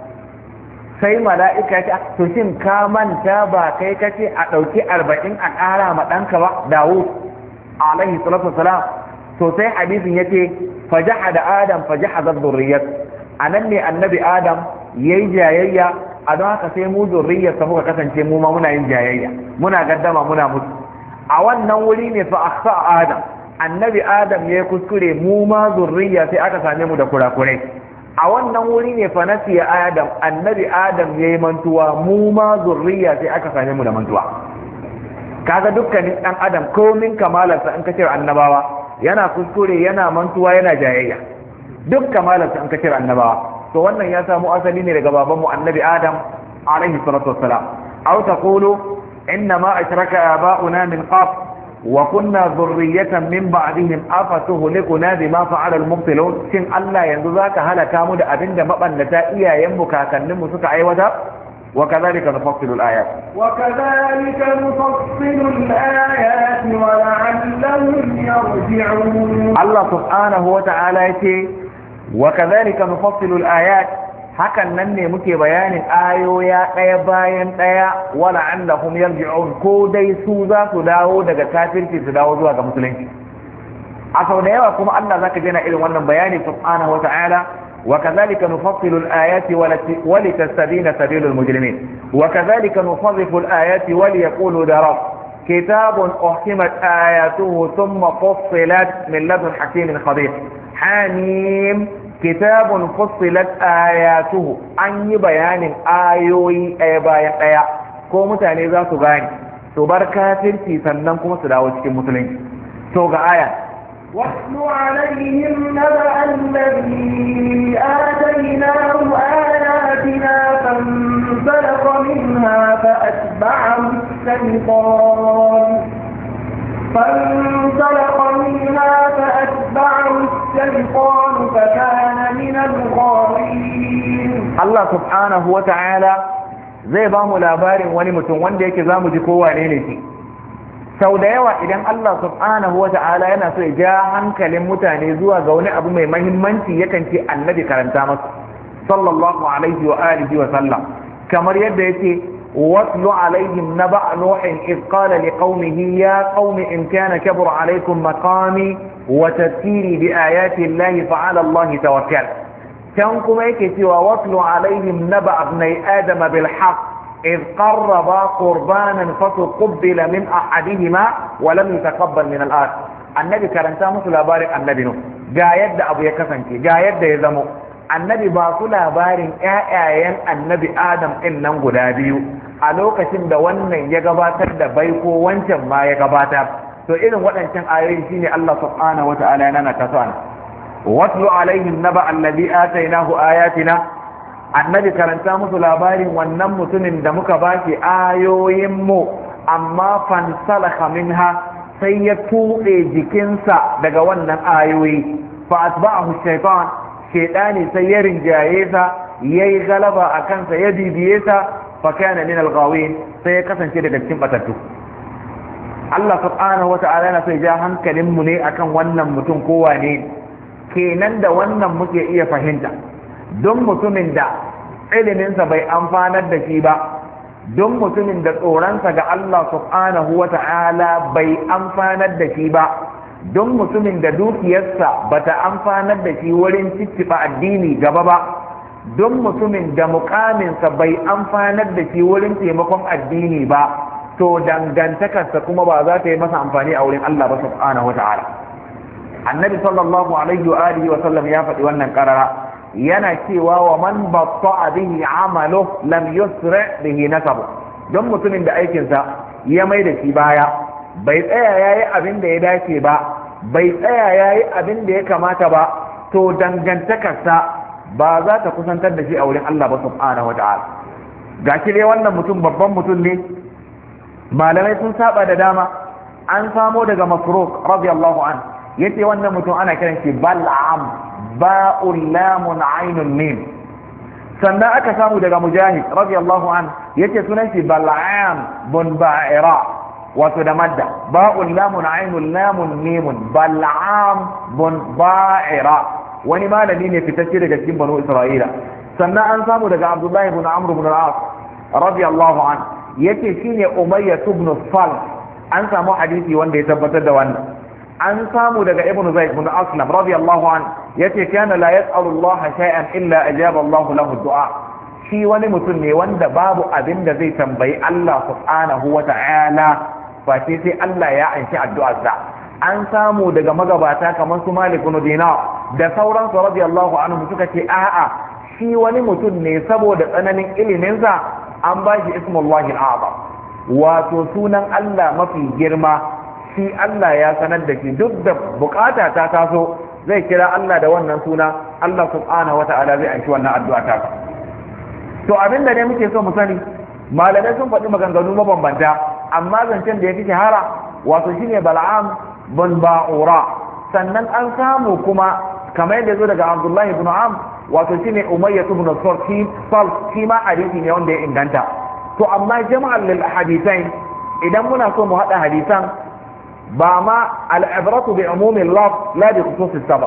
sai mala'ika ya ce to shin ka manta ba kai kace a ɗauki arba'in a ƙara ma ɗanka ba Dawud alaihi salam to sai hadisin yace fajahada Adam fajahada dhurriyyat anan ne annabi Adam yayi jayayya a don haka sai mu zurriyarsa muka kasance mu ma muna yin jayayya muna gaddama muna mutu a wannan wuri ne fa akhsa Adam annabi Adam yayi kuskure mu ma zurriya sai aka same mu da kurakurai a wannan wuri ne fa nasiya Adam annabi Adam yayi mantuwa mu ma zurriya sai aka same mu da mantuwa kaga dukkanin dan adam komin kamalarsa in kace annabawa yana kuskure yana mantuwa yana jayayya duk kamalarsa in kace annabawa to wannan ya samu asali ne daga babanmu annabi Adam alaihi salatu wassalam aw taqulu inna ma ashraka aba'una min qabl wa kunna dhurriyatan min ba'dihim afatuhlikuna bima fa'ala al-mubtilun shin Allah yanzu zaka halaka mu da abinda mabannata iyayen mu kakannin mu suka aiwata wa kadhalika nufassilu al-ayat wa kadhalika nufassilu al-ayat wa la'allahum yarji'un Allah subhanahu wa ta'ala yace wa kadhalika nufassilu al-ayat hakan nan ne muke bayanin ayoya ɗaya bayan ɗaya wala annahum yarji'un ko dai su za su dawo daga kafirci su dawo zuwa ga musulunci a sau da yawa kuma Allah zaka jana irin wannan bayani subhanahu wa ta'ala wa kadhalika nufassilu al-ayati wa litastabina sabilul mujrimin wa kadhalika nufassilu al-ayati wa liyaqulu darab kitabun uhkimat ayatuhu thumma fussilat min ladun hakimin khabir hamim kitabun fussilat ayatuhu an yi bayanin ayoyi ɗaya bayan ɗaya ko mutane za su gane to bar kafirci sannan kuma su dawo cikin musulunci to ga aya واتل عليهم نبأ الذي آتيناه آياتنا فانسلخ منها فأتبعه الشيطان فانطلق منها فأتبعه الشيطان فكان من الغاوين الله سبحانه وتعالى zai ba mu labarin wani mutum wanda yake za mu ji kowa ne ne shi sau da yawa idan Allah subhanahu wa ta'ala yana so ya ja hankalin mutane zuwa ga wani abu mai mahimmanci yakan ce annabi karanta masu sallallahu alaihi wa alihi wa sallam kamar yadda yake واتل عليهم نبأ نوح إذ قال لقومه يا قوم إن كان كبر عليكم مقامي وتذكيري بآيات الله فعلى الله توكل كانكم ايكتي واتل عليهم نبأ ابني آدم بالحق إذ قربا قربانا فتقبل من أحدهما ولم يتقبل من الآخر النبي كرنتا مثل بارك النبي نوح جايد أبو يكسنكي جايد يزمو annabi ba su labarin ƴaƴayen annabi Adam ɗin nan guda biyu a lokacin da wannan ya gabatar da bai ko wancan ma ya gabatar to irin waɗancan ayoyi shine Allah subhanahu wata'ala yana ta so ana watlu alaihim naba alladhi atainahu ayatina annabi karanta musu labarin wannan mutumin da muka bashi ayoyin mu amma fansalakha minha sai ya tuɓe jikinsa daga wannan ayoyi fa atba'ahu shaytan shaidani sai ya rinjaye sa yayi galaba a kansa ya bibiye sa fa kana min al-ghawin sai ya kasance daga cikin batattu Allah subhanahu wata'ala yana sai ja hankalin mu ne akan wannan mutum ko wane kenan da wannan muke iya fahimta don mutumin da ilimin sa bai amfanar da shi ba don mutumin da tsoron sa ga Allah subhanahu wata'ala bai amfanar da shi ba don mutumin da dukiyarsa bata amfanar da shi wurin cicciɓa addini gaba ba, don mutumin da mukaminsa bai amfanar da shi wurin taimakon addini ba, to dangantakarsa kuma ba za ta yi masa amfani a wurin Allah ba subhanahu wata'ala. Annabi sallallahu alaihi wa alihi wa sallam ya faɗi wannan karara, yana cewa wa man batta'a bihi amalu lam yusri bihi nasabu. Don mutumin da aikinsa ya mai da shi baya, bai tsaya yayi abin da ya dace ba, bai tsaya yayi abin da ya kamata ba, to dangantakarsa ba za ta kusantar da shi a wurin Allah ba subhanahu wata'ala. Gashi dai wannan mutum babban mutum ne, malamai sun saba da dama. An samo daga Masruq radiyallahu an yace wannan mutum ana kiran shi Bal'am, ba'ul lamun ainun mim. Sannan aka samu daga Mujahid radiyallahu an yace sunan shi Bal'am bin Ba'ira, wato da madda, ba'ul lamun ainun lamun mimun, Bal'am bin Ba'ira, wani malami ne fitacce daga cikin Banu Isra'ila. Sannan an samu daga Abdullahi ibn Amr ibn al-As radiyallahu an yace shine Umayyah ibn Salih. An samu hadisi wanda ya tabbatar da wannan. An samu daga Ibn Zayd ibn Aslam radiyallahu an yace kana la yas'alu Allah shay'an illa ajaba Allah lahu du'a. Shi wani mutum ne wanda babu abin da zai tambayi Allah subhanahu wa ta'ala fa sai Allah ya anshi addu'arsa. An samu daga magabata kamar su Malik ibn Dinar da sauransu radiyallahu anhu suka ce a'a, shi wani mutum ne saboda tsananin iliminsa an ba shi ismullahi al'azam, wato sunan Allah mafi girma. Shi Allah ya sanar da shi duk da bukata ta taso zai kira Allah da wannan suna, Allah subhanahu wata'ala zai anshi wannan addu'a ta. To abinda ne muke so mu sani, malamai sun faɗi maganganu mabambanta, amma zancen da ya fi shahara wato shine Bal'am bin Ba'ura. Sannan an samu kuma kamar yadda zo daga Abdullahi ibn Am, wato shine Umayyah ibn Sarki Sal, shi ma hadisi ne wanda ya inganta. To amma jama'al lil hadithain, idan muna so mu hada hadisan, ba ma al'ibratu bi umumin laf la bi khususis sabab,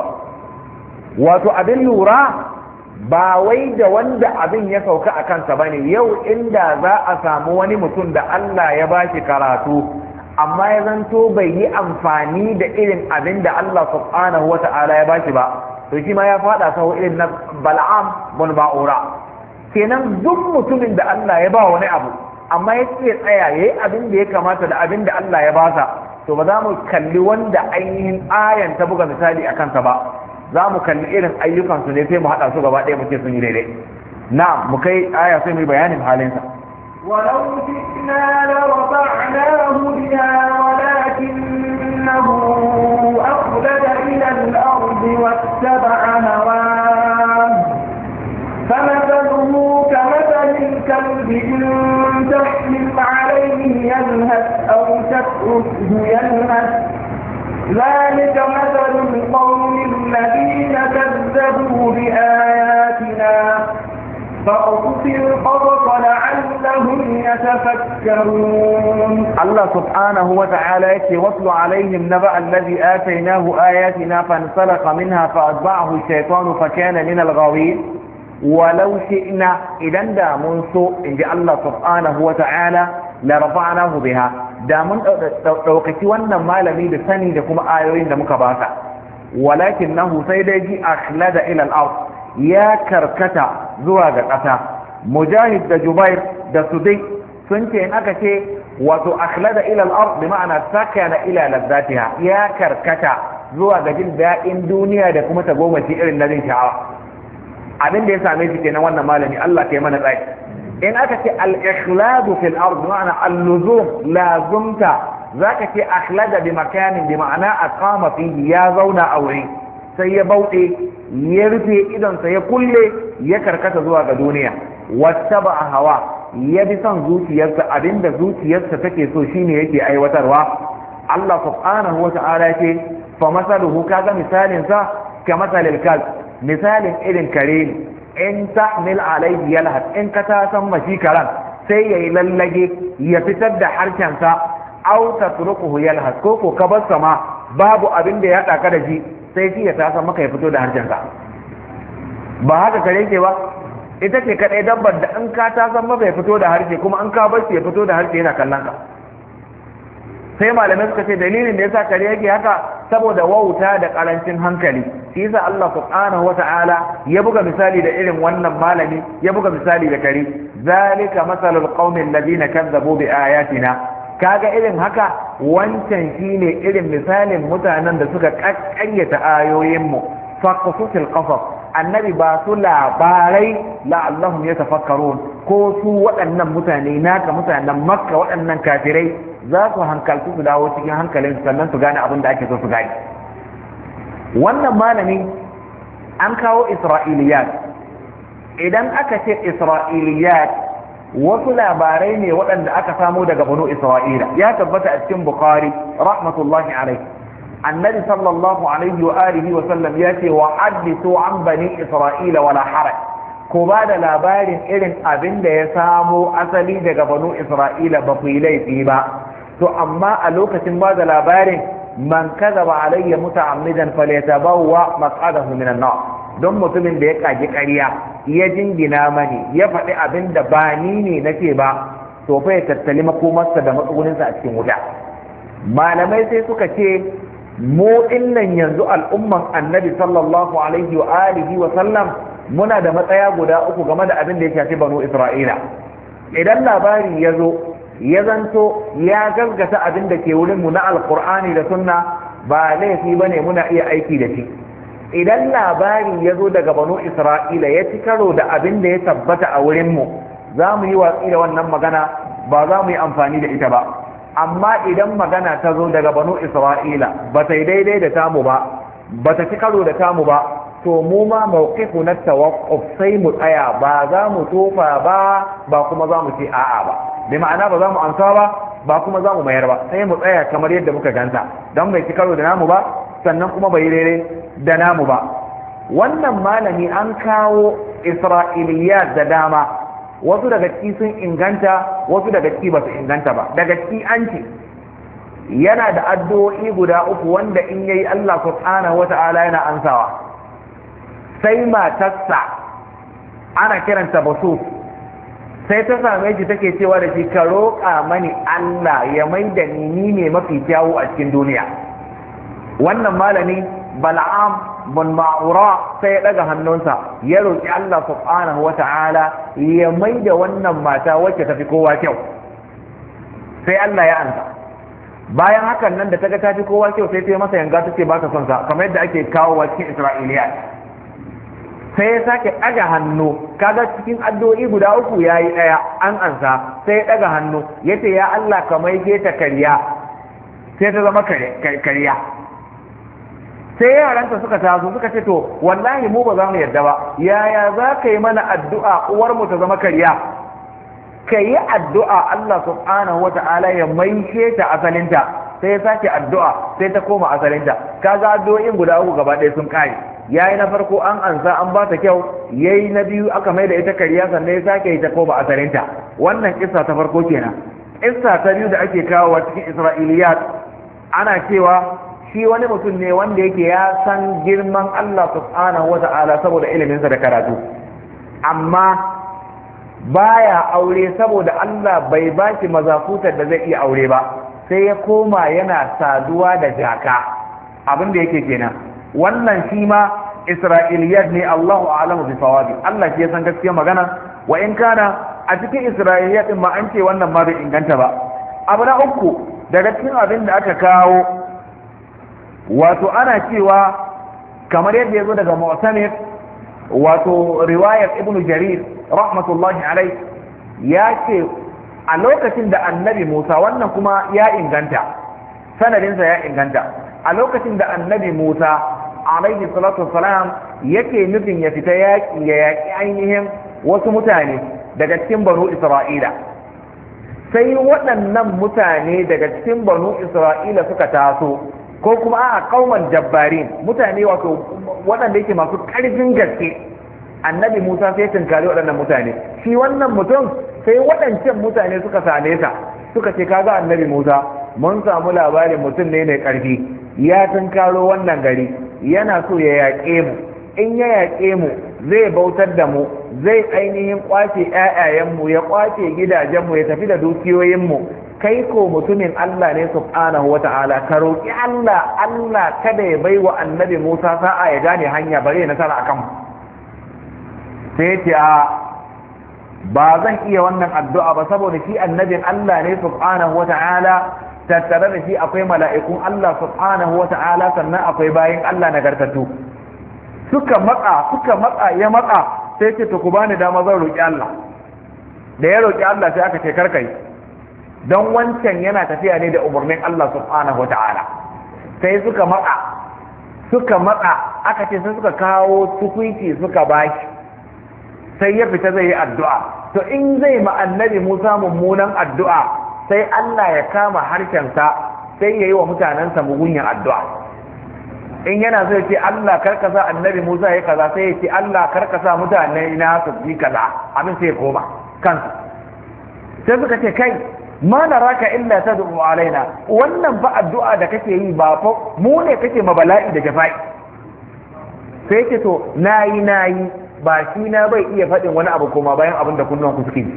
wato abin lura ba wai da wanda abin ya sauka a kansa bane. Yau inda za a samu wani mutum da Allah ya bashi karatu amma ya zanto bai yi amfani da irin abin da Allah subhanahu wata'ala ya bashi ba, to shi ma ya fada sahu irin na Bal'am bin Ba'ura. Kenan duk mutumin da Allah ya ba wani abu amma ya ce tsaya yayi abin da ya kamata da abin da Allah ya basa, to ba za mu kalli wanda ainihin ayan ta buga misali a kansa ba, za mu kalli irin ayyukansu ne sai mu haɗa su gaba ɗaya mu ce sun yi daidai. Na mu kai aya sai mu yi bayanin halinsa. ولو جئنا لرفعناه بها ولكنه أخلد إلى الأرض واتبع هواه فمثله كمثل الكلب إن تحمل عليه يلهث أو تتركه يلهث ذلك مثل القوم الذين كذبوا بآياتنا فاقصص القصص لعلهم يتفكرون. الله سبحانه وتعالى يكي واتل عليهم نبأ الذي آتيناه آياتنا فانسلخ منها فأتبعه الشيطان فكان من الغاوين ولو شئنا إذا دا منسو إن جاء الله سبحانه وتعالى لرفعناه بها دا من توقتي وانا مالمي بسني لكم آيوين لمك باسا ولكنه سيدي أخلد إلى الأرض يا كركتا زواج قتا. مجاهد دا جبير دا سدي سنتي إن أكتي وتأخلد إلى الأرض بمعنى سكن إلى لذاتها يا كركتا زواج جلدا إن دنيا دا كما تقوم تئر الذي شعر. abin da ya same shi kenan wannan malami, Allah ke mana tsaki. In aka ce al-ikhladu fil ard ma'ana al-luzum lazumta, zaka ce akhlada bi makanin bi ma'ana aqama fihi, ya zauna a wuri sai ya bauɗe ya rufe idon sa ya kulle ya karkata zuwa ga duniya, wattaba hawa ya bi son zuciyarsa, abinda zuciyarsa take so shine yake aiwatarwa. Allah subhanahu wa ta'ala ce fa masaluhu, kaga misalin sa ka masalil kalb, misalin irin kare ne, in tahmil alayhi yalhas, in ka ta san mashi karan sai yayi lallage ya fitar da harshensa, aw tatrukuhu yalhas, ko ko ka bar sama babu abin da ya daka da shi sai shi ya ta san maka ya fito da harshensa. Ba haka kare ke ba, ita ce kadai dabbar da in ka ta san maka ya fito da harshe, kuma in ka bar shi ya fito da harshe yana kallon ka. sai malamai suka ce dalilin da yasa kare yake haka saboda wauta da karancin hankali shi yasa Allah subhanahu wata'ala ya buga misali da irin wannan malami ya buga misali da kare zalika masalul qaumil ladina kazzabu bi ayatina kaga irin haka wancan shine irin misalin mutanen da suka kakkayyata ayoyin mu faqsusil qasas annabi ba su labarai la'allahum yatafakkarun ko su waɗannan mutane naka mutanen makka waɗannan kafirai za su hankaltu su dawo cikin hankalin sannan su gane abin da ake so su gane wannan malami an kawo isra'iliyat idan aka ce isra'iliyat wasu labarai ne waɗanda aka samo daga banu isra'ila ya tabbata a cikin bukhari rahmatullahi alaihi annabi sallallahu alaihi wa alihi wa sallam ya ce wa hadithu an bani isra'ila wala haraj ko ba da labarin irin abin da ya samo asali daga banu isra'ila ba ku yi laifi ba to amma a lokacin ba da labarin man kadaba alayya muta'ammidan falyatabawwa maq'adahu minan nar don mutumin da ya kaji ƙarya ya jingina mani ya faɗi abin da ba ni ne nake ba to fa ya tattali makomarsa da matsuguninsa a cikin wuta malamai sai suka ce mu dinnan yanzu al'umman annabi sallallahu alaihi wa alihi wa sallam muna da matsaya guda uku game da abin da ya shafi banu isra'ila idan labari ya zo ya zanto ya gaskata abin da ke wurinmu na alkur'ani da sunna ba laifi ba ne muna iya aiki da shi idan labari ya zo daga banu isra'ila ya ci karo da abin da ya tabbata a wurinmu za mu yi watsi da wannan magana ba za mu yi amfani da ita ba amma idan magana ta zo daga banu isra'ila ba ta yi daidai da tamu ba ba ta ci karo da tamu ba to mu ma mawqifu na tawaqquf sai mu tsaya ba za mu tofa ba ba kuma za mu ce a'a ba bi ma'ana ba za mu amsa ba ba kuma za mu mayar ba sai mu tsaya kamar yadda muka ganta don bai ci karo da namu ba sannan kuma bai rere da namu ba wannan malami an kawo isra'iliyat da dama wasu daga ciki sun inganta wasu daga ciki ba su inganta ba daga ciki an ce yana da addu'o'i guda uku wanda in yayi Allah subhanahu wata'ala yana ansawa sai matarsa ana kiranta basu sai ta same shi take cewa da shi ka roƙa mani Allah ya mai da ni ne mafi kyawu a cikin duniya wannan malami bal'am bin ma'ura sai ya daga hannunsa ya roƙi Allah subhanahu wata'ala ya mai da wannan mata wacce tafi kowa kyau sai Allah ya ansa bayan hakan nan da ta ga tafi kowa kyau sai ta yi masa yanga ta ce ba ta son sa kamar yadda ake kawo cikin Isra'iliya sai ya sake ɗaga hannu kaga cikin addu'o'i guda uku yayi ɗaya an ansa sai ya ɗaga hannu yace ya Allah ka maishe ta kariya sai ta zama kariya sai yaranta suka taso suka ce to wallahi mu ba za mu yarda ba yaya za ka yi mana addu'a uwar mu ta zama kariya ka yi addu'a Allah subhanahu wata'ala ya maishe ta asalinta sai ya sake addu'a sai ta koma asalinta kaga addu'o'in guda uku gaba ɗaya sun kare yayi na farko an ansa an ba ta kyau yayi na biyu aka mai da ita kariya sannan ya sake yi ta koma asalinta wannan kissa ta farko kenan kissa ta biyu da ake kawo cikin Isra'iliyat ana cewa shi wani mutum ne wanda yake ya san girman Allah subhanahu wata'ala saboda iliminsa da karatu amma baya aure saboda Allah bai ba shi mazakutar da zai iya aure ba sai ya koma yana saduwa da jaka abin da yake kenan wannan shi ma Isra'iliyat ne Allahu a'lamu bi sawabi Allah shi ya san gaskiyar magana wa in kana a cikin Isra'iliyat din ma an ce wannan ma bai inganta ba abu na uku daga cikin abin da aka kawo wato ana cewa kamar yadda ya zo daga Mu'tamir wato riwayar Ibn Jarir rahmatullahi alai ya ce a lokacin da annabi Musa wannan kuma ya inganta sanadinsa ya inganta a lokacin da annabi Musa alaihi salatu wassalam yake nufin ya fita yaƙi ya yaƙi ainihin wasu mutane daga cikin banu Isra'ila sai waɗannan mutane daga cikin banu Isra'ila suka taso ko kuma a kauman jabbarin mutane wato waɗanda yake masu ƙarfin gaske annabi Musa sai tunkari waɗannan mutane shi wannan mutum sai waɗancan mutane suka same sa suka ce kaga annabi Musa mun samu labarin mutum ne mai ƙarfi ya tunkaro wannan gari yana so ya yaƙe mu in ya yaƙe mu zai bautar da mu zai ainihin ƙwace ƴaƴayenmu ya ƙwace gidajenmu ya tafi da dukiyoyinmu kai ko mutumin Allah ne subhanahu wata'ala ka roki Allah Allah kada ya baiwa annabi Musa sa'a ya gane hanya bare nasara akan sai ce a ba zan iya wannan addu'a ba saboda shi annabin Allah ne subhanahu wata'ala tattare da shi akwai mala'ikun Allah subhanahu wata'ala sannan akwai bayin Allah nagartattu suka matsa suka matsa ya matsa sai ce to ku bani dama zan roki Allah da ya roki Allah sai aka ce karkai don wancan yana tafiya ne da umarnin Allah subhanahu wata'ala sai suka matsa suka matsa aka ce sai suka kawo tukuiti suka bashi sai ya fita zai yi addu'a to in zai ma annabi Musa mummunan addu'a sai Allah ya kama harshensa sai ya yi wa mutanensa mugunyan addu'a in yana zai ce Allah karkasa annabi Musa ya kaza sai ya ce Allah karkasa mutane na su yi kaza abin sai ya koma kansu sai suka ce kai ma naraka illa tad'u alaina wannan fa addu'a da kake yi ba fa mu ne kake ma bala'i da jafa'i sai ce to nayi nayi ba shi na bai iya faɗin wani abu koma bayan abin da kunnuwan ku suke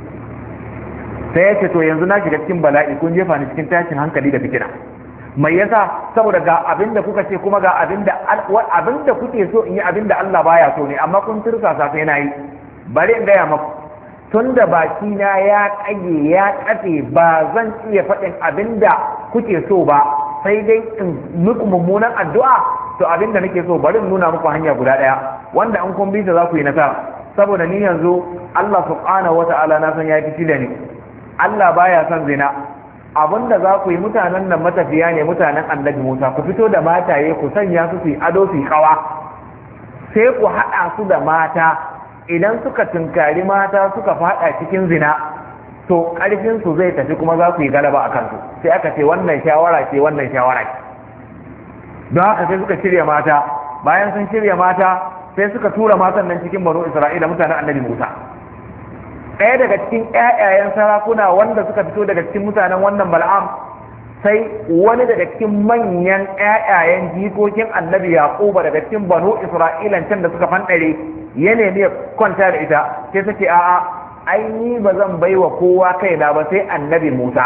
sai ya ce to yanzu na shiga cikin bala'i kun jefa ni cikin tashin hankali da fitina mai yasa saboda ga abin da kuka ce kuma ga abin da abin da kuke so in yi abin da Allah baya so ne amma kun tursa sa sai nayi bari in gaya maku tunda baki na ya kage ya katse ba zan iya faɗin abin da kuke so ba sai dai in muku mummunan addu'a to abin da nake so bari in nuna muku hanya guda ɗaya wanda an kun bisa za ku yi nasara saboda ni yanzu Allah subhanahu wata'ala na san ya fi da ni Allah baya son zina abinda za ku yi mutanen nan matafiya ne mutanen annabi Musa ku fito da mataye ku sanya su su yi ado su yi kawa sai ku haɗa su da mata idan suka tunkari mata suka faɗa cikin zina to ƙarfin su zai tafi kuma za ku yi galaba a kansu sai aka ce wannan shawara ce wannan shawara ce don haka sai suka shirya mata bayan sun shirya mata sai suka tura matan nan cikin banu Isra'ila mutanen annabi Musa ɗaya daga cikin ƴaƴayen sarakuna wanda suka fito daga cikin mutanen wannan Bal'am sai wani daga cikin manyan ƴaƴayen jikokin annabi Yaquba daga cikin banu Isra'ilan can da suka fanɗare ya nemi ya kwanta da ita sai take a'a ai ni ba zan baiwa kowa kaina ba sai annabi Musa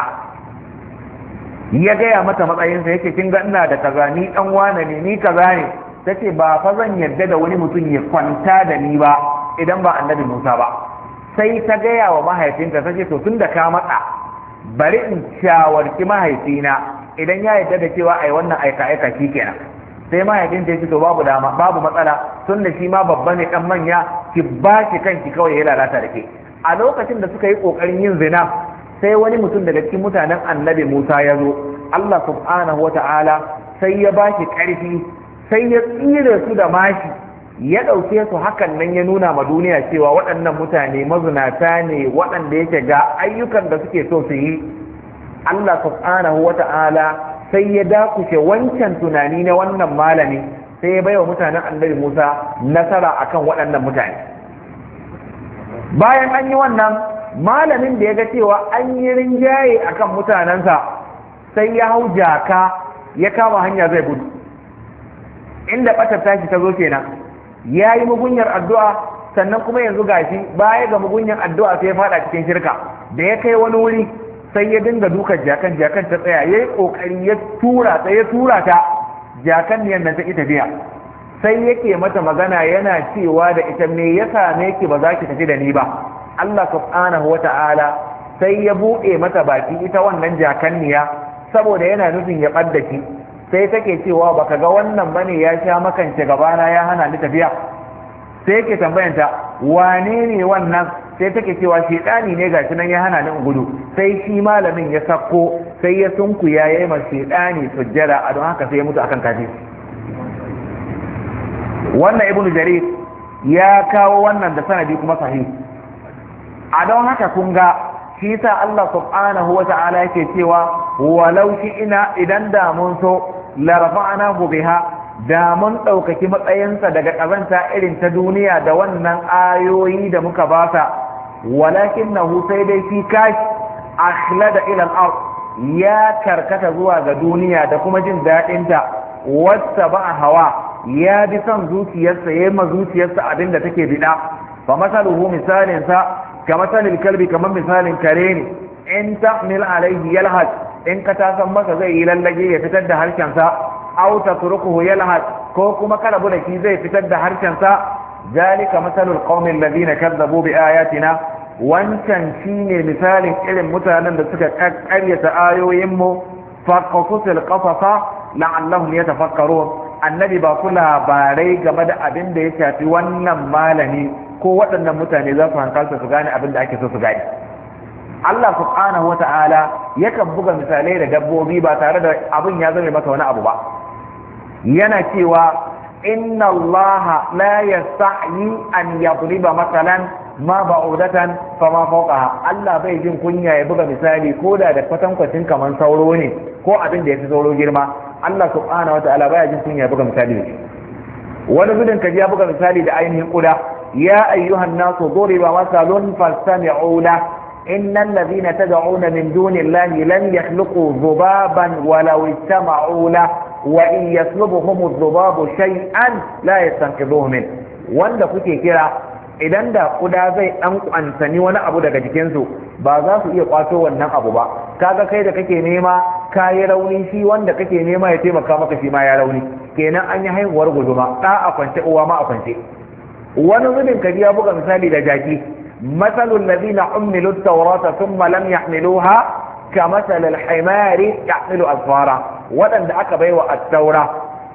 ya gaya mata matsayinsa yake kin ga ina da kaza ni dan wane ne ni kaza ne tace ba fa zan yarda da wani mutum ya kwanta da ni ba idan ba annabi Musa ba sai ta gaya wa mahaifinta ta ce to tun da ka matsa bari in shawarci mahaifina idan ya yarda da cewa ai wannan aika aika kenan sai mahaifinta ya ce to babu dama babu matsala tun da shi ma babba ne dan manya ki ba shi kanki kawai ya lalata da ke a lokacin da suka yi kokarin yin zina sai wani mutum daga cikin mutanen annabi Musa ya zo Allah subhanahu wata'ala sai ya ba shi karfi sai ya tsire su da mashi ya ɗauke su hakan nan ya nuna ma duniya cewa waɗannan mutane mazunata ne waɗanda yake ga ayyukan da suke so su yi Allah subhanahu wata'ala sai ya dakushe wancan tunani na wannan malami sai ya bai wa mutanen annabi Musa nasara akan waɗannan mutane bayan an yi wannan malamin da ya ga cewa an yi rinjaye akan mutanensa sai ya hau jaka ya kama hanya zai gudu inda ɓatar tashi ta zo kenan ya yi mugunyar addu'a sannan kuma yanzu gashi baya ga mugunyar addu'a sai ya fada cikin shirka da ya kai wani wuri sai ya dinga dukan jakan jakan ta tsaya ya yi ƙoƙari ya tura ta ya tura ta jakan ne nan ta ita tafiya sai yake mata magana yana cewa da ita me ya same ki ba za ki tafi da ni ba Allah subhanahu wa ta'ala sai ya buɗe mata baki ita wannan jakanniya saboda yana nufin ya ɓadda ki sai take cewa baka ga wannan bane ya sha makance gabana ya hana ni tafiya sai yake tambayanta wane ne wannan sai take cewa shedani ne gashi nan ya hana ni in gudu sai shi malamin ya sako sai ya sunku ya yi ma shedani sujjada a don haka sai ya mutu akan kafi wannan ibnu jarir ya kawo wannan da sanadi kuma sahih a don haka kun ga shi sa Allah subhanahu wa ta'ala yake cewa walau shi ina idan da mun so la rafa'nahu biha da mun ɗaukaki matsayinsa daga ƙazanta irin ta duniya da wannan ayoyi da muka basa walakin na sai dai fi kashi akhlada ila al-ard ya karkata zuwa ga duniya da kuma jin daɗinta wata ba hawa ya bi son zuciyarsa ya ma zuciyarsa abin da take bida fa masaluhu misalinsa ka masalin kalbi kamar misalin kare ne in tahmil alaihi yalhad in ka ta san masa zai yi lallage ya fitar da harshen sa aw tatrukuhu yalhad ko kuma ka rabu da shi zai fitar da harshen sa zalika masalul qaumil ladina kazzabu bi ayatina wancan shine misalin irin mutanen da suka karyata ayoyin mu faqasul qasasa la'allahum yatafakkarun annabi ba ku labarai game da abin da ya shafi wannan malami ko waɗannan mutane za su hankalta su gane abin da ake so su gane Allah subhanahu wa ta'ala yakan buga misalai da dabbobi ba tare da abin ya zame masa wani abu ba yana cewa inna Allah la yastahyi an yadriba masalan ma ba'udatan fama fawqaha Allah bai jin kunya ya buga misali ko da da kwatankwacin kaman sauro ne ko abin da ya fi sauro girma Allah subhanahu wa ta'ala baya jin kunya ya buga misali da shi wani gudun kaji ya buga misali da ainihin kuda ya ayyuhan nasu duriba masalun fastami'u la innal ladhina tad'una min dunillahi lan yakhluqu dhubaban walau istama'u la wa in yaslubuhum adh-dhubabu shay'an la yastanqidhuhu min wanda kuke kira idan da kuda zai dan kwansani wani abu daga jikinsu ba za su iya kwato wannan abu ba kaga kai da kake nema kayi rauni shi wanda kake nema ya taimaka maka shi ma ya rauni kenan an yi haihuwar guduma ɗa a kwance uwa ma a kwance wani zubin kaji ya buga misali da jaki masalul ladina ummilu at-taurata thumma lam yahmiluha kamathal al-himari yahmilu asfara wadanda aka baiwa at-taura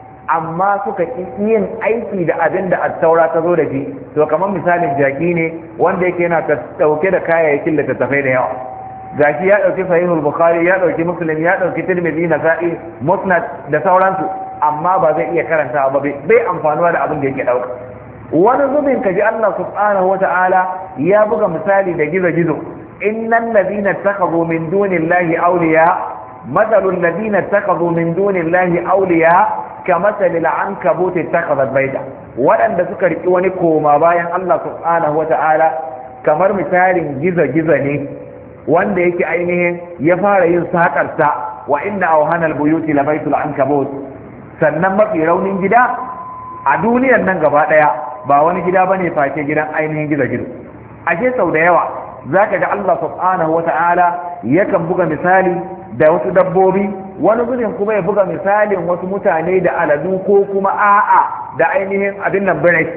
amma suka yin aiki da abin da at-taura ta zo da shi to kamar misalin jaki ne wanda yake yana dauke da kayayyakin littattafai da yawa gashi ya dauki sahihul bukhari ya dauki muslim ya dauki tirmidhi nasa'i musnad da sauransu amma ba zai iya karanta ba bai amfanuwa da abin da yake dauka wani zubin kaji Allah subhanahu wata'ala ya buga misali da gizo-gizo innal ladina takhadhu min dunillahi awliya mathalul ladina takhadhu min dunillahi awliya kamathalil ankabuti takhadhat bayta wadanda suka riki wani koma bayan Allah subhanahu wata'ala kamar misalin gizo-gizo ne wanda yake ainihin ya fara yin sakarsa wa inna awhanal buyuti labaitul ankabut sannan mafi raunin gida a duniyar nan gaba daya ba wani gida bane face gidan ainihin gizo-gizo ashe sau da yawa zaka ga Allah subhanahu wata'ala yakan buga misali da wasu dabbobi wani gudun kuma ya buga misalin wasu mutane da aladu ko kuma a'a da ainihin abin nan birai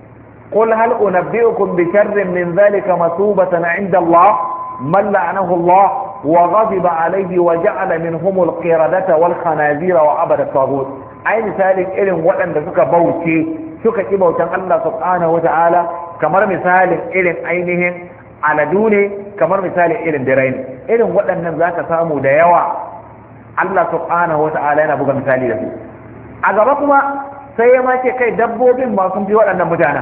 qul hal unabbi'ukum bi sharrin min dhalika masubatan 'inda Allah man la'anahu Allah wa ghadiba alayhi wa ja'ala minhum al-qiradata wal khanazira wa abada at-taghut ai misalin irin waɗanda suka bauce suka ki bautan Allah subhanahu wata'ala kamar misalin irin ainihin aladu ne kamar misalin irin birai ne irin waɗannan zaka samu da yawa Allah subhanahu wata'ala yana buga misali da su a gaba kuma sai ya mace kai dabbobin ma sun fi waɗannan mutanen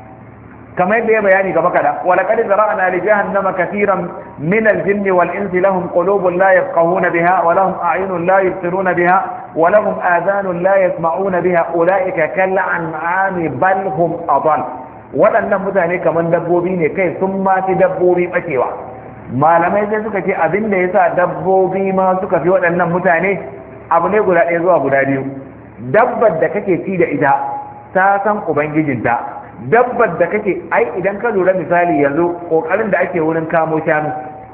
kamar yadda ya bayani gaba kada wala qad zara'na li jahannama katiran min al-jinn wal insi lahum qulubun la yafqahuna biha wa lahum a'yunun la yubsiruna biha wa lahum adhanun la yasma'una biha ulaika kal an'ami bal hum adall waɗannan mutane kamar dabbobi ne kai sun ma fi dabbobi bacewa malamai sai suka ce abin da yasa dabbobi ma suka fi waɗannan mutane abu ne guda ɗaya zuwa guda biyu dabbar da kake ci da ita ta san ubangijinta dabbar da kake ai idan ka lura misali yanzu kokarin da ake wurin kamo shanu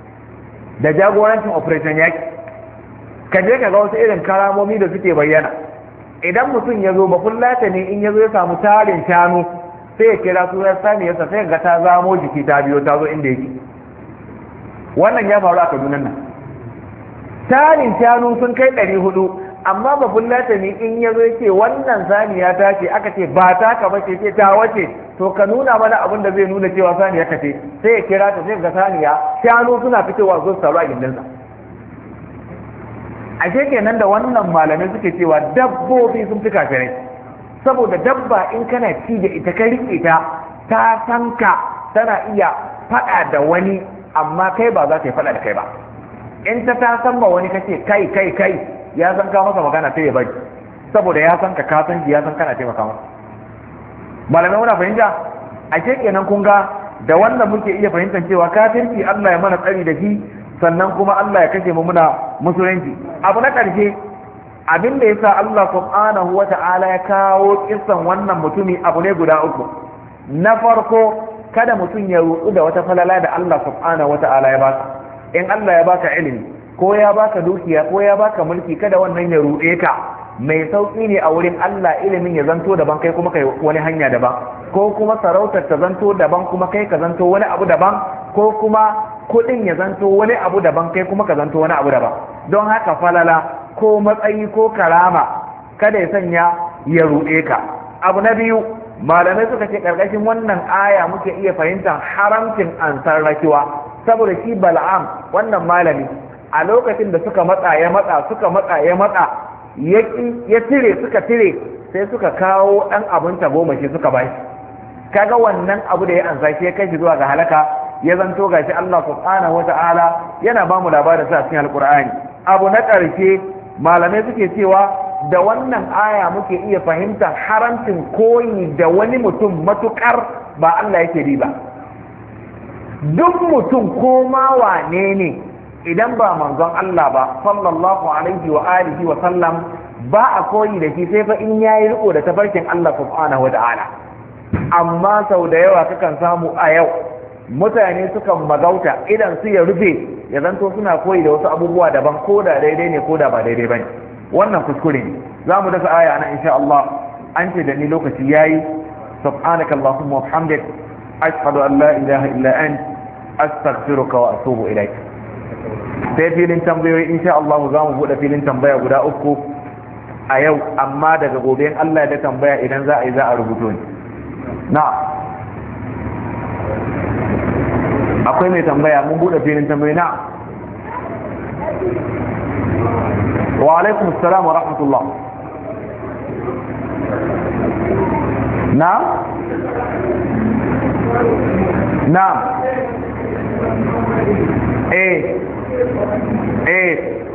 da jagorancin operation yaki ka je ka ga wasu irin karamomi da suke bayyana idan mutum ya zo ba kullata ne in ya zo ya samu tarin shanu sai ya kira sunan saniyarsa sai ga ta zamo jiki ta biyo ta zo inda yake wannan ya faru a Kaduna nan tarin shanu sun kai ɗari hudu amma ba kullata ne in ya zo yake wannan saniya ta ce aka ce ba ta ka bace ce ta wace to ka nuna mana abin da zai nuna cewa saniya ka ce sai ya kira ta sai ga saniya shanu suna fitowa zo su taru a gindinsa ashe kenan da wannan malamai suke cewa dabbobi sun fi kafirai saboda dabba in kana ci da ita ka rike ta ta san ka tana iya faɗa da wani amma kai ba za ta yi faɗa da kai ba in ta ta san ma wani kace kai kai kai ya san ka masa magana sai ya bari saboda ya san ka ka san ya san kana taimaka masa malamai muna fahimta ashe kenan kun ga da wannan muke iya fahimtar cewa kafirci Allah ya mana tsari da shi sannan kuma Allah ya kashe mu muna musulunci abu na ƙarshe abin da yasa Allah subhanahu wata'ala ya kawo kissan wannan mutumi abu ne guda uku na farko kada mutum ya rudu da wata falala da Allah subhanahu wata'ala ya basa in Allah ya baka ilimi ko ya baka dukiya ko ya baka mulki, kada wannan ya ruɗe ka. Mai sauƙi ne a wurin Allah ilimin ya zanto daban kai kuma kai wani hanya daban, ko kuma sarautar ta zanto daban kuma kai ka zanto wani abu daban, ko kuma kuɗin ya zanto wani abu daban kai kuma ka zanto wani abu daban. Don haka falala ko matsayi ko karama kada ya sanya ya ruɗe ka. Abu na biyu, malamai suka ce ƙarƙashin wannan aya muke iya fahimtar haramcin ansar rakiwa, saboda shi Bal'am wannan malami a lokacin da suka matsa ya matsa suka matsa ya matsa ya tire suka tire sai suka kawo ɗan abin tagomashi suka bai, kaga wannan abu da ya ansa shi ya kai shi zuwa ga halaka, ya zanto gashi Allah subhanahu wata'ala yana ba mu labarin sa cikin alqur'ani. Abu na ƙarshe, malamai suke cewa da wannan aya muke iya fahimtar haramcin koyi da wani mutum matukar ba Allah yake bi ba. Duk mutum ko ma wane ne idan ba manzon Allah ba sallallahu alaihi wa alihi wa sallam, ba a koyi da shi sai fa in yayi riko da tafarkin Allah subhanahu wa ta'ala. Amma sau da yawa kakan samu a yau mutane sukan magauta idan su ya rufe ya zanto suna koyi da wasu abubuwa daban, ko da daidai ne ko da ba daidai bane. Wannan kuskure ne. Za mu dasa aya na insha Allah. An ce da ni lokaci yayi. Subhanaka Allahumma wa bihamdik, ashhadu an la ilaha illa ant, astaghfiruka wa atubu ilaik. Sai filin tambayoyi insha Allah za mu bude filin tambaya guda uku a yau, amma daga gobe in Allah ya da tambaya idan za a yi za a rubuto ni. Na akwai mai tambaya, mun bude filin tambayoyi. Na wa alaikum assalam wa rahmatullah. Na na eh eh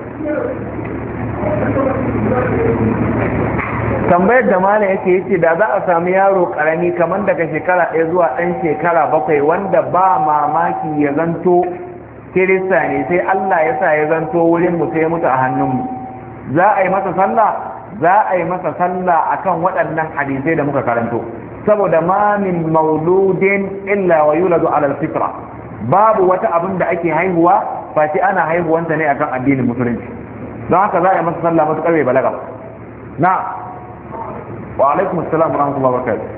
tambayar da mana yake yace da za a sami yaro karami kamar daga shekara ɗaya zuwa ɗan shekara bakwai wanda ba mamaki ya zanto kirista ne, sai Allah ya sa ya zanto wurin mu sai mutu a hannunmu, za a yi masa sallah? Za a yi masa sallah akan waɗannan hadisai da muka karanto, saboda ma min mauludin illa wa yuladu ala alfitra, babu wata abin da ake haihuwa face ana haihuwanta ne akan addinin musulunci. Don haka za a yi masa sallah matuƙar bai balaga. Na wa alaikum assalam wa rahmatullahi wa barakatuh.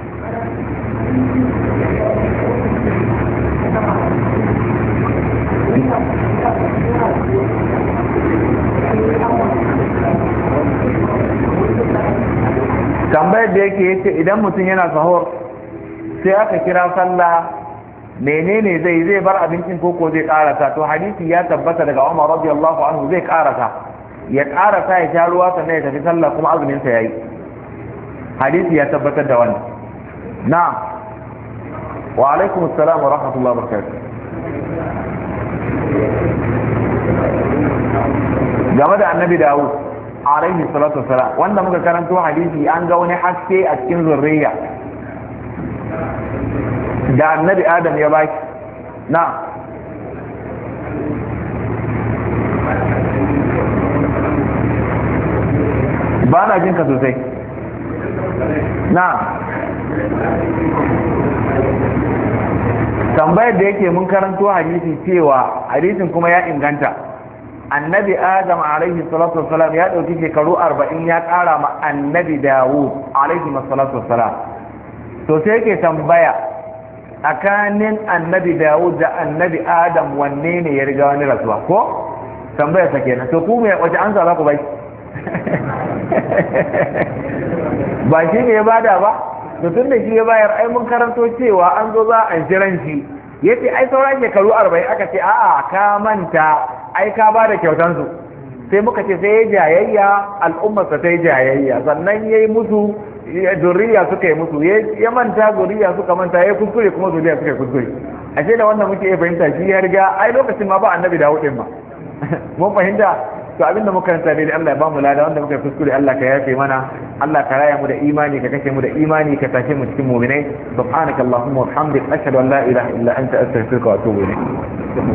Tambayar da yake yace idan mutum yana sahur sai aka kira sallah menene zai zai bar abincin koko zai karasa? To hadisi ya tabbata daga Umar radiyallahu anhu zai karasa, ya karasa ya sha ruwa sannan ya tafi sallah kuma azumin sa yayi. Hadisi ya tabbatar da wannan. Na'am. Wa alaikum assalam wa rahmatullahi wa barakatuh. Game da annabi Dawud alaihi salatu wassalam, wanda muka karanto hadisi an ga wani haske a cikin zurriya da annabi Adam ya baki. Na ba na jinka sosai. Na tambayar da yake mun karanto hadisi cewa hadisin kuma ya inganta, annabi Adam alaihi salatu wassalam ya dauki shekaru arba'in ya kara ma annabi Dawud alaihi salatu wassalam. To sai yake tambaya tsakanin annabi Dawud da annabi Adam wanne ne ya riga wani rasuwa? Ko tambaya ta kenan. To ku me wace ansa za ku bai? Ba shi ne ya bada ba? To tun da shi ya bayar, ai mun karanto cewa an zo za a jiran shi, yace ai sauran shekaru arba'in, aka ce a'a ka manta, ai ka bada kyautan su. Sai muka ce sai ya jayayya, al'ummarsa ta yi jayayya, sannan ya yi musu, zuriya suka yi musu, ya manta zuriya suka manta, ya kuskure kuma zuriya suka yi kuskure. Ashe da wannan muke iya fahimta shi ya riga, ai lokacin ma ba annabi Dawud din ma. Mun fahimta? To abinda muka karanta dai Allah ya ba mu lada, wanda muka yi kuskure Allah ka yafe mana, Allah ka raya mu da imani, ka kashe mu da imani, ka tashe mu cikin mu'minai. Subhanakallahumma wa bihamdika, ashhadu an la ilaha illa anta, astaghfiruka wa atubu ilayk.